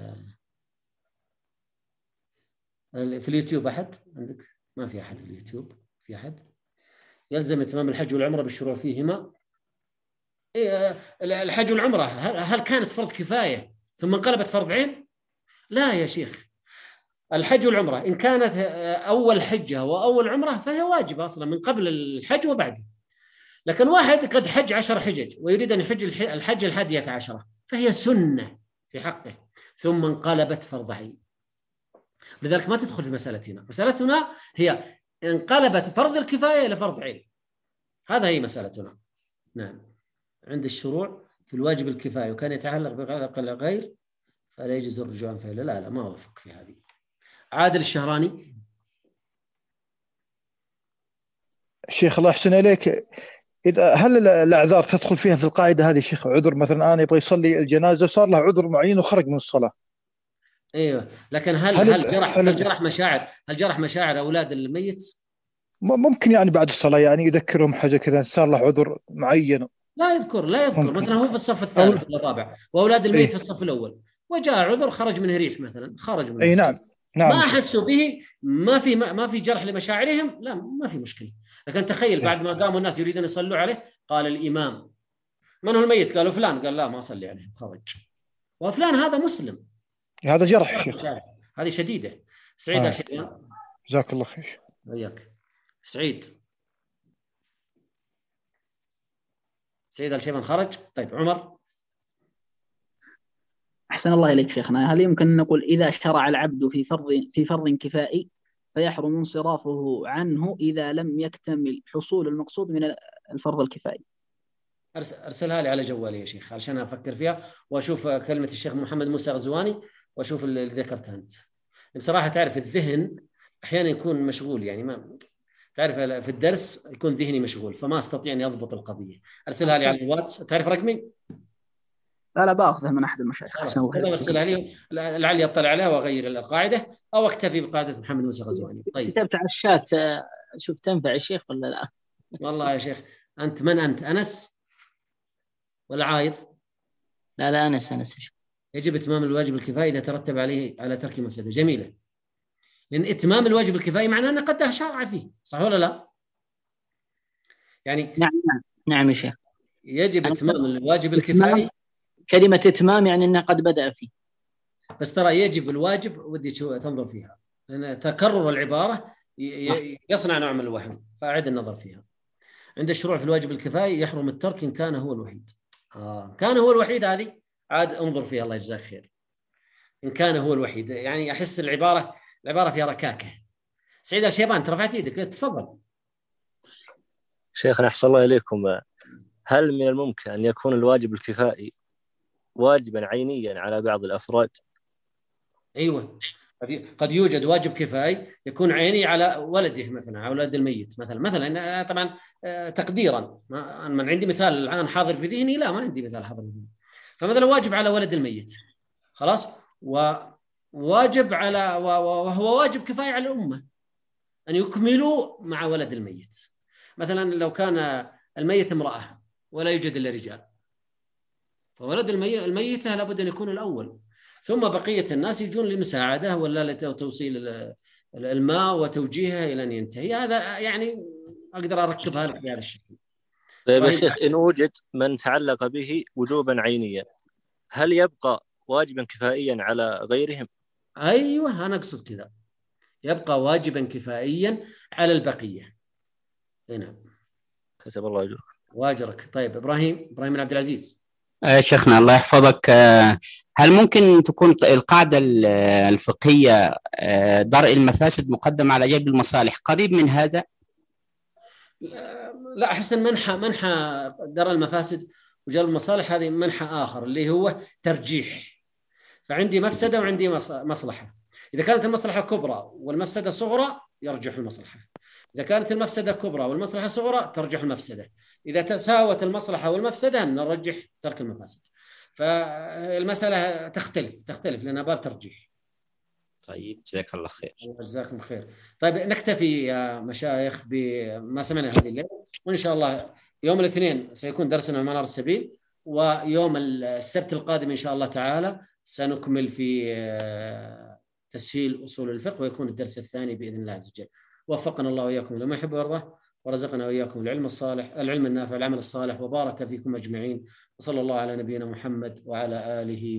في اليوتيوب أحد عندك؟ ما في أحد في اليوتيوب. في أحد؟ يلزم إتمام الحج والعمرة بالشروع فيهما. الحج والعمرة هل كانت فرض كفاية ثم انقلبت فرض عين؟ لا يا شيخ، الحج والعمرة إن كانت أول حجة وأول عمرة فهي واجبة أصلا من قبل الحج وبعده. لكن واحد قد حج 10 حجج ويريد أن يحج الحج 11 فهي سنة في حقه ثم انقلبت فرض عين. لذلك ما تدخل في مسألتنا. مسألتنا هي انقلبت فرض الكفاية إلى فرض عين، هذا هي مسألتنا. نعم. عند الشروع في الواجب الكفاية وكان يتعلق بغلق الغير فلا يجوز الرجوع عن فعله. لا ما وافق في هذه. عادل الشهراني. شيخ الله يحسن إليك، هل الأعذار تدخل فيها في القاعدة هذه شيخ؟ عذر مثلا أنا يبغى يصلي الجنازة صار له عذر معين وخرج من الصلاة. ايوه، لكن هل جرح مشاعر اولاد الميت؟ ممكن يعني بعد الصلاة يعني يذكرهم حاجة كذا، صار له عذر معين. لا يذكر مثلا هو في الصف الثالث ولا الرابع واولاد الميت في الصف الاول وجاء عذر خرج منه ريح مثلا، خرج من نعم ما احسوا به، ما في جرح لمشاعرهم، لا ما في مشكله. لكن تخيل بعد ما قاموا الناس يريدون يصلوا عليه قال الامام من هو الميت؟ قالوا فلان، قال لا ما اصلي عليه، خرج. وفلان هذا مسلم، هذا جرح شيخ، هذه شديده. سعيد الشيبان. جزاك الله خير. وياك سعيد الشيبان خرج. طيب عمر. أحسن الله إليك شيخنا، هل يمكن أن نقول إذا شرع العبد في فرض كفائي فيحرم انصرافه عنه إذا لم يكتمل حصول المقصود من الفرض الكفائي؟ أرسلها لي على جوالي يا شيخ عشان أفكر فيها وأشوف كلمة الشيخ محمد موسى غزواني وأشوف اللي ذكرتها أنت. بصراحة تعرف الذهن أحيانا يكون مشغول، يعني ما تعرف في الدرس يكون ذهني مشغول فما أستطيع أن أضبط القضية. أرسلها لي على الواتس. تعرف رقمي؟ لا باخذها من احد المشايخ. ارسلها لي لعلي اطلع عليها واغير القاعده او اكتفي بقاعده محمد موسى غزواني. طيب كتبت على الشات، شوف تنفع الشيخ ولا لا؟ والله يا شيخ انت من انت؟ انس ولا عايض؟ لا انس. يجب اتمام الواجب الكفائي اذا ترتب على ترك مفسده. جميله، لان اتمام الواجب الكفائي معناه ان قد شرع فيه، صح ولا لا؟ يعني نعم يا شيخ، يجب اتمام الواجب الكفائي. كلمة إتمام يعني أنه قد بدأ فيه. بس ترى يجب الواجب ودي تنظر فيها. لأن تكرر العبارة يصنع نوع من الوهم، فأعد النظر فيها. عند الشروع في الواجب الكفائي يحرم الترك إن كان هو الوحيد. كان هو الوحيد، هذه عاد انظر فيها الله يجزاك خير. إن كان هو الوحيد، يعني أحس العبارة فيها ركاكة. سعيد الشيبان ترفعت يدك، تفضل. شيخنا أحسن الله إليكم، هل من الممكن أن يكون الواجب الكفائي واجبا عينيا على بعض الأفراد؟ أيوة، قد يوجد واجب كفائي يكون عيني على ولده مثلا، على ولد الميت مثلا طبعا تقديرا، من عندي مثال الآن حاضر في ذهني؟ لا، ما عندي مثال حاضر في ذهني. فمثلا واجب على ولد الميت خلاص، وواجب على وهو واجب كفائي على الأمة أن يكملوا مع ولد الميت. مثلا لو كان الميت امرأة ولا يوجد إلا رجال، فولد الميتة لابد أن يكون الأول، ثم بقية الناس يجون لمساعدة ولا لتوصيل الماء وتوجيهها إلى أن ينتهي. هذا يعني أقدر أركبها لك بهذا الشكل. طيب يا شيخ، إن وجد من تعلق به وجوبا عينيا، هل يبقى واجبا كفائيا على غيرهم؟ أيوة، أنا أقصد كذا، يبقى واجبا كفائيا على البقية. هنا كتب الله أجرك واجرك. طيب إبراهيم بن عبد العزيز. شيخنا الله يحفظك، هل ممكن تكون القاعدة الفقهية درء المفاسد مقدم على جلب المصالح قريب من هذا؟ لا، أحس أن منحى درء المفاسد وجلب المصالح هذه منحى آخر اللي هو ترجيح. فعندي مفسدة وعندي مصلحة، إذا كانت المصلحة كبرى والمفسدة صغرى يرجح المصلحة، إذا كانت المفسدة كبرى والمصلحة صغرى ترجح المفسدة، إذا تساوت المصلحة والمفسدة نرجح ترك المفاسد. فالمسألة تختلف لأنها باب ترجيح. طيب جزاك الله خير. جزاكم خير. طيب نكتفي يا مشايخ بما سمعنا هذه الليلة، وإن شاء الله يوم الاثنين سيكون درسنا منار السبيل، ويوم السبت القادم إن شاء الله تعالى سنكمل في تسهيل أصول الفقه، ويكون الدرس الثاني بإذن الله عز وجل. وفقنا الله وإياكم لما يحب ويرضى، ورزقنا وإياكم العلم الصالح، العلم النافع، العمل الصالح، وبارك فيكم أجمعين، وصلى الله على نبينا محمد وعلى آله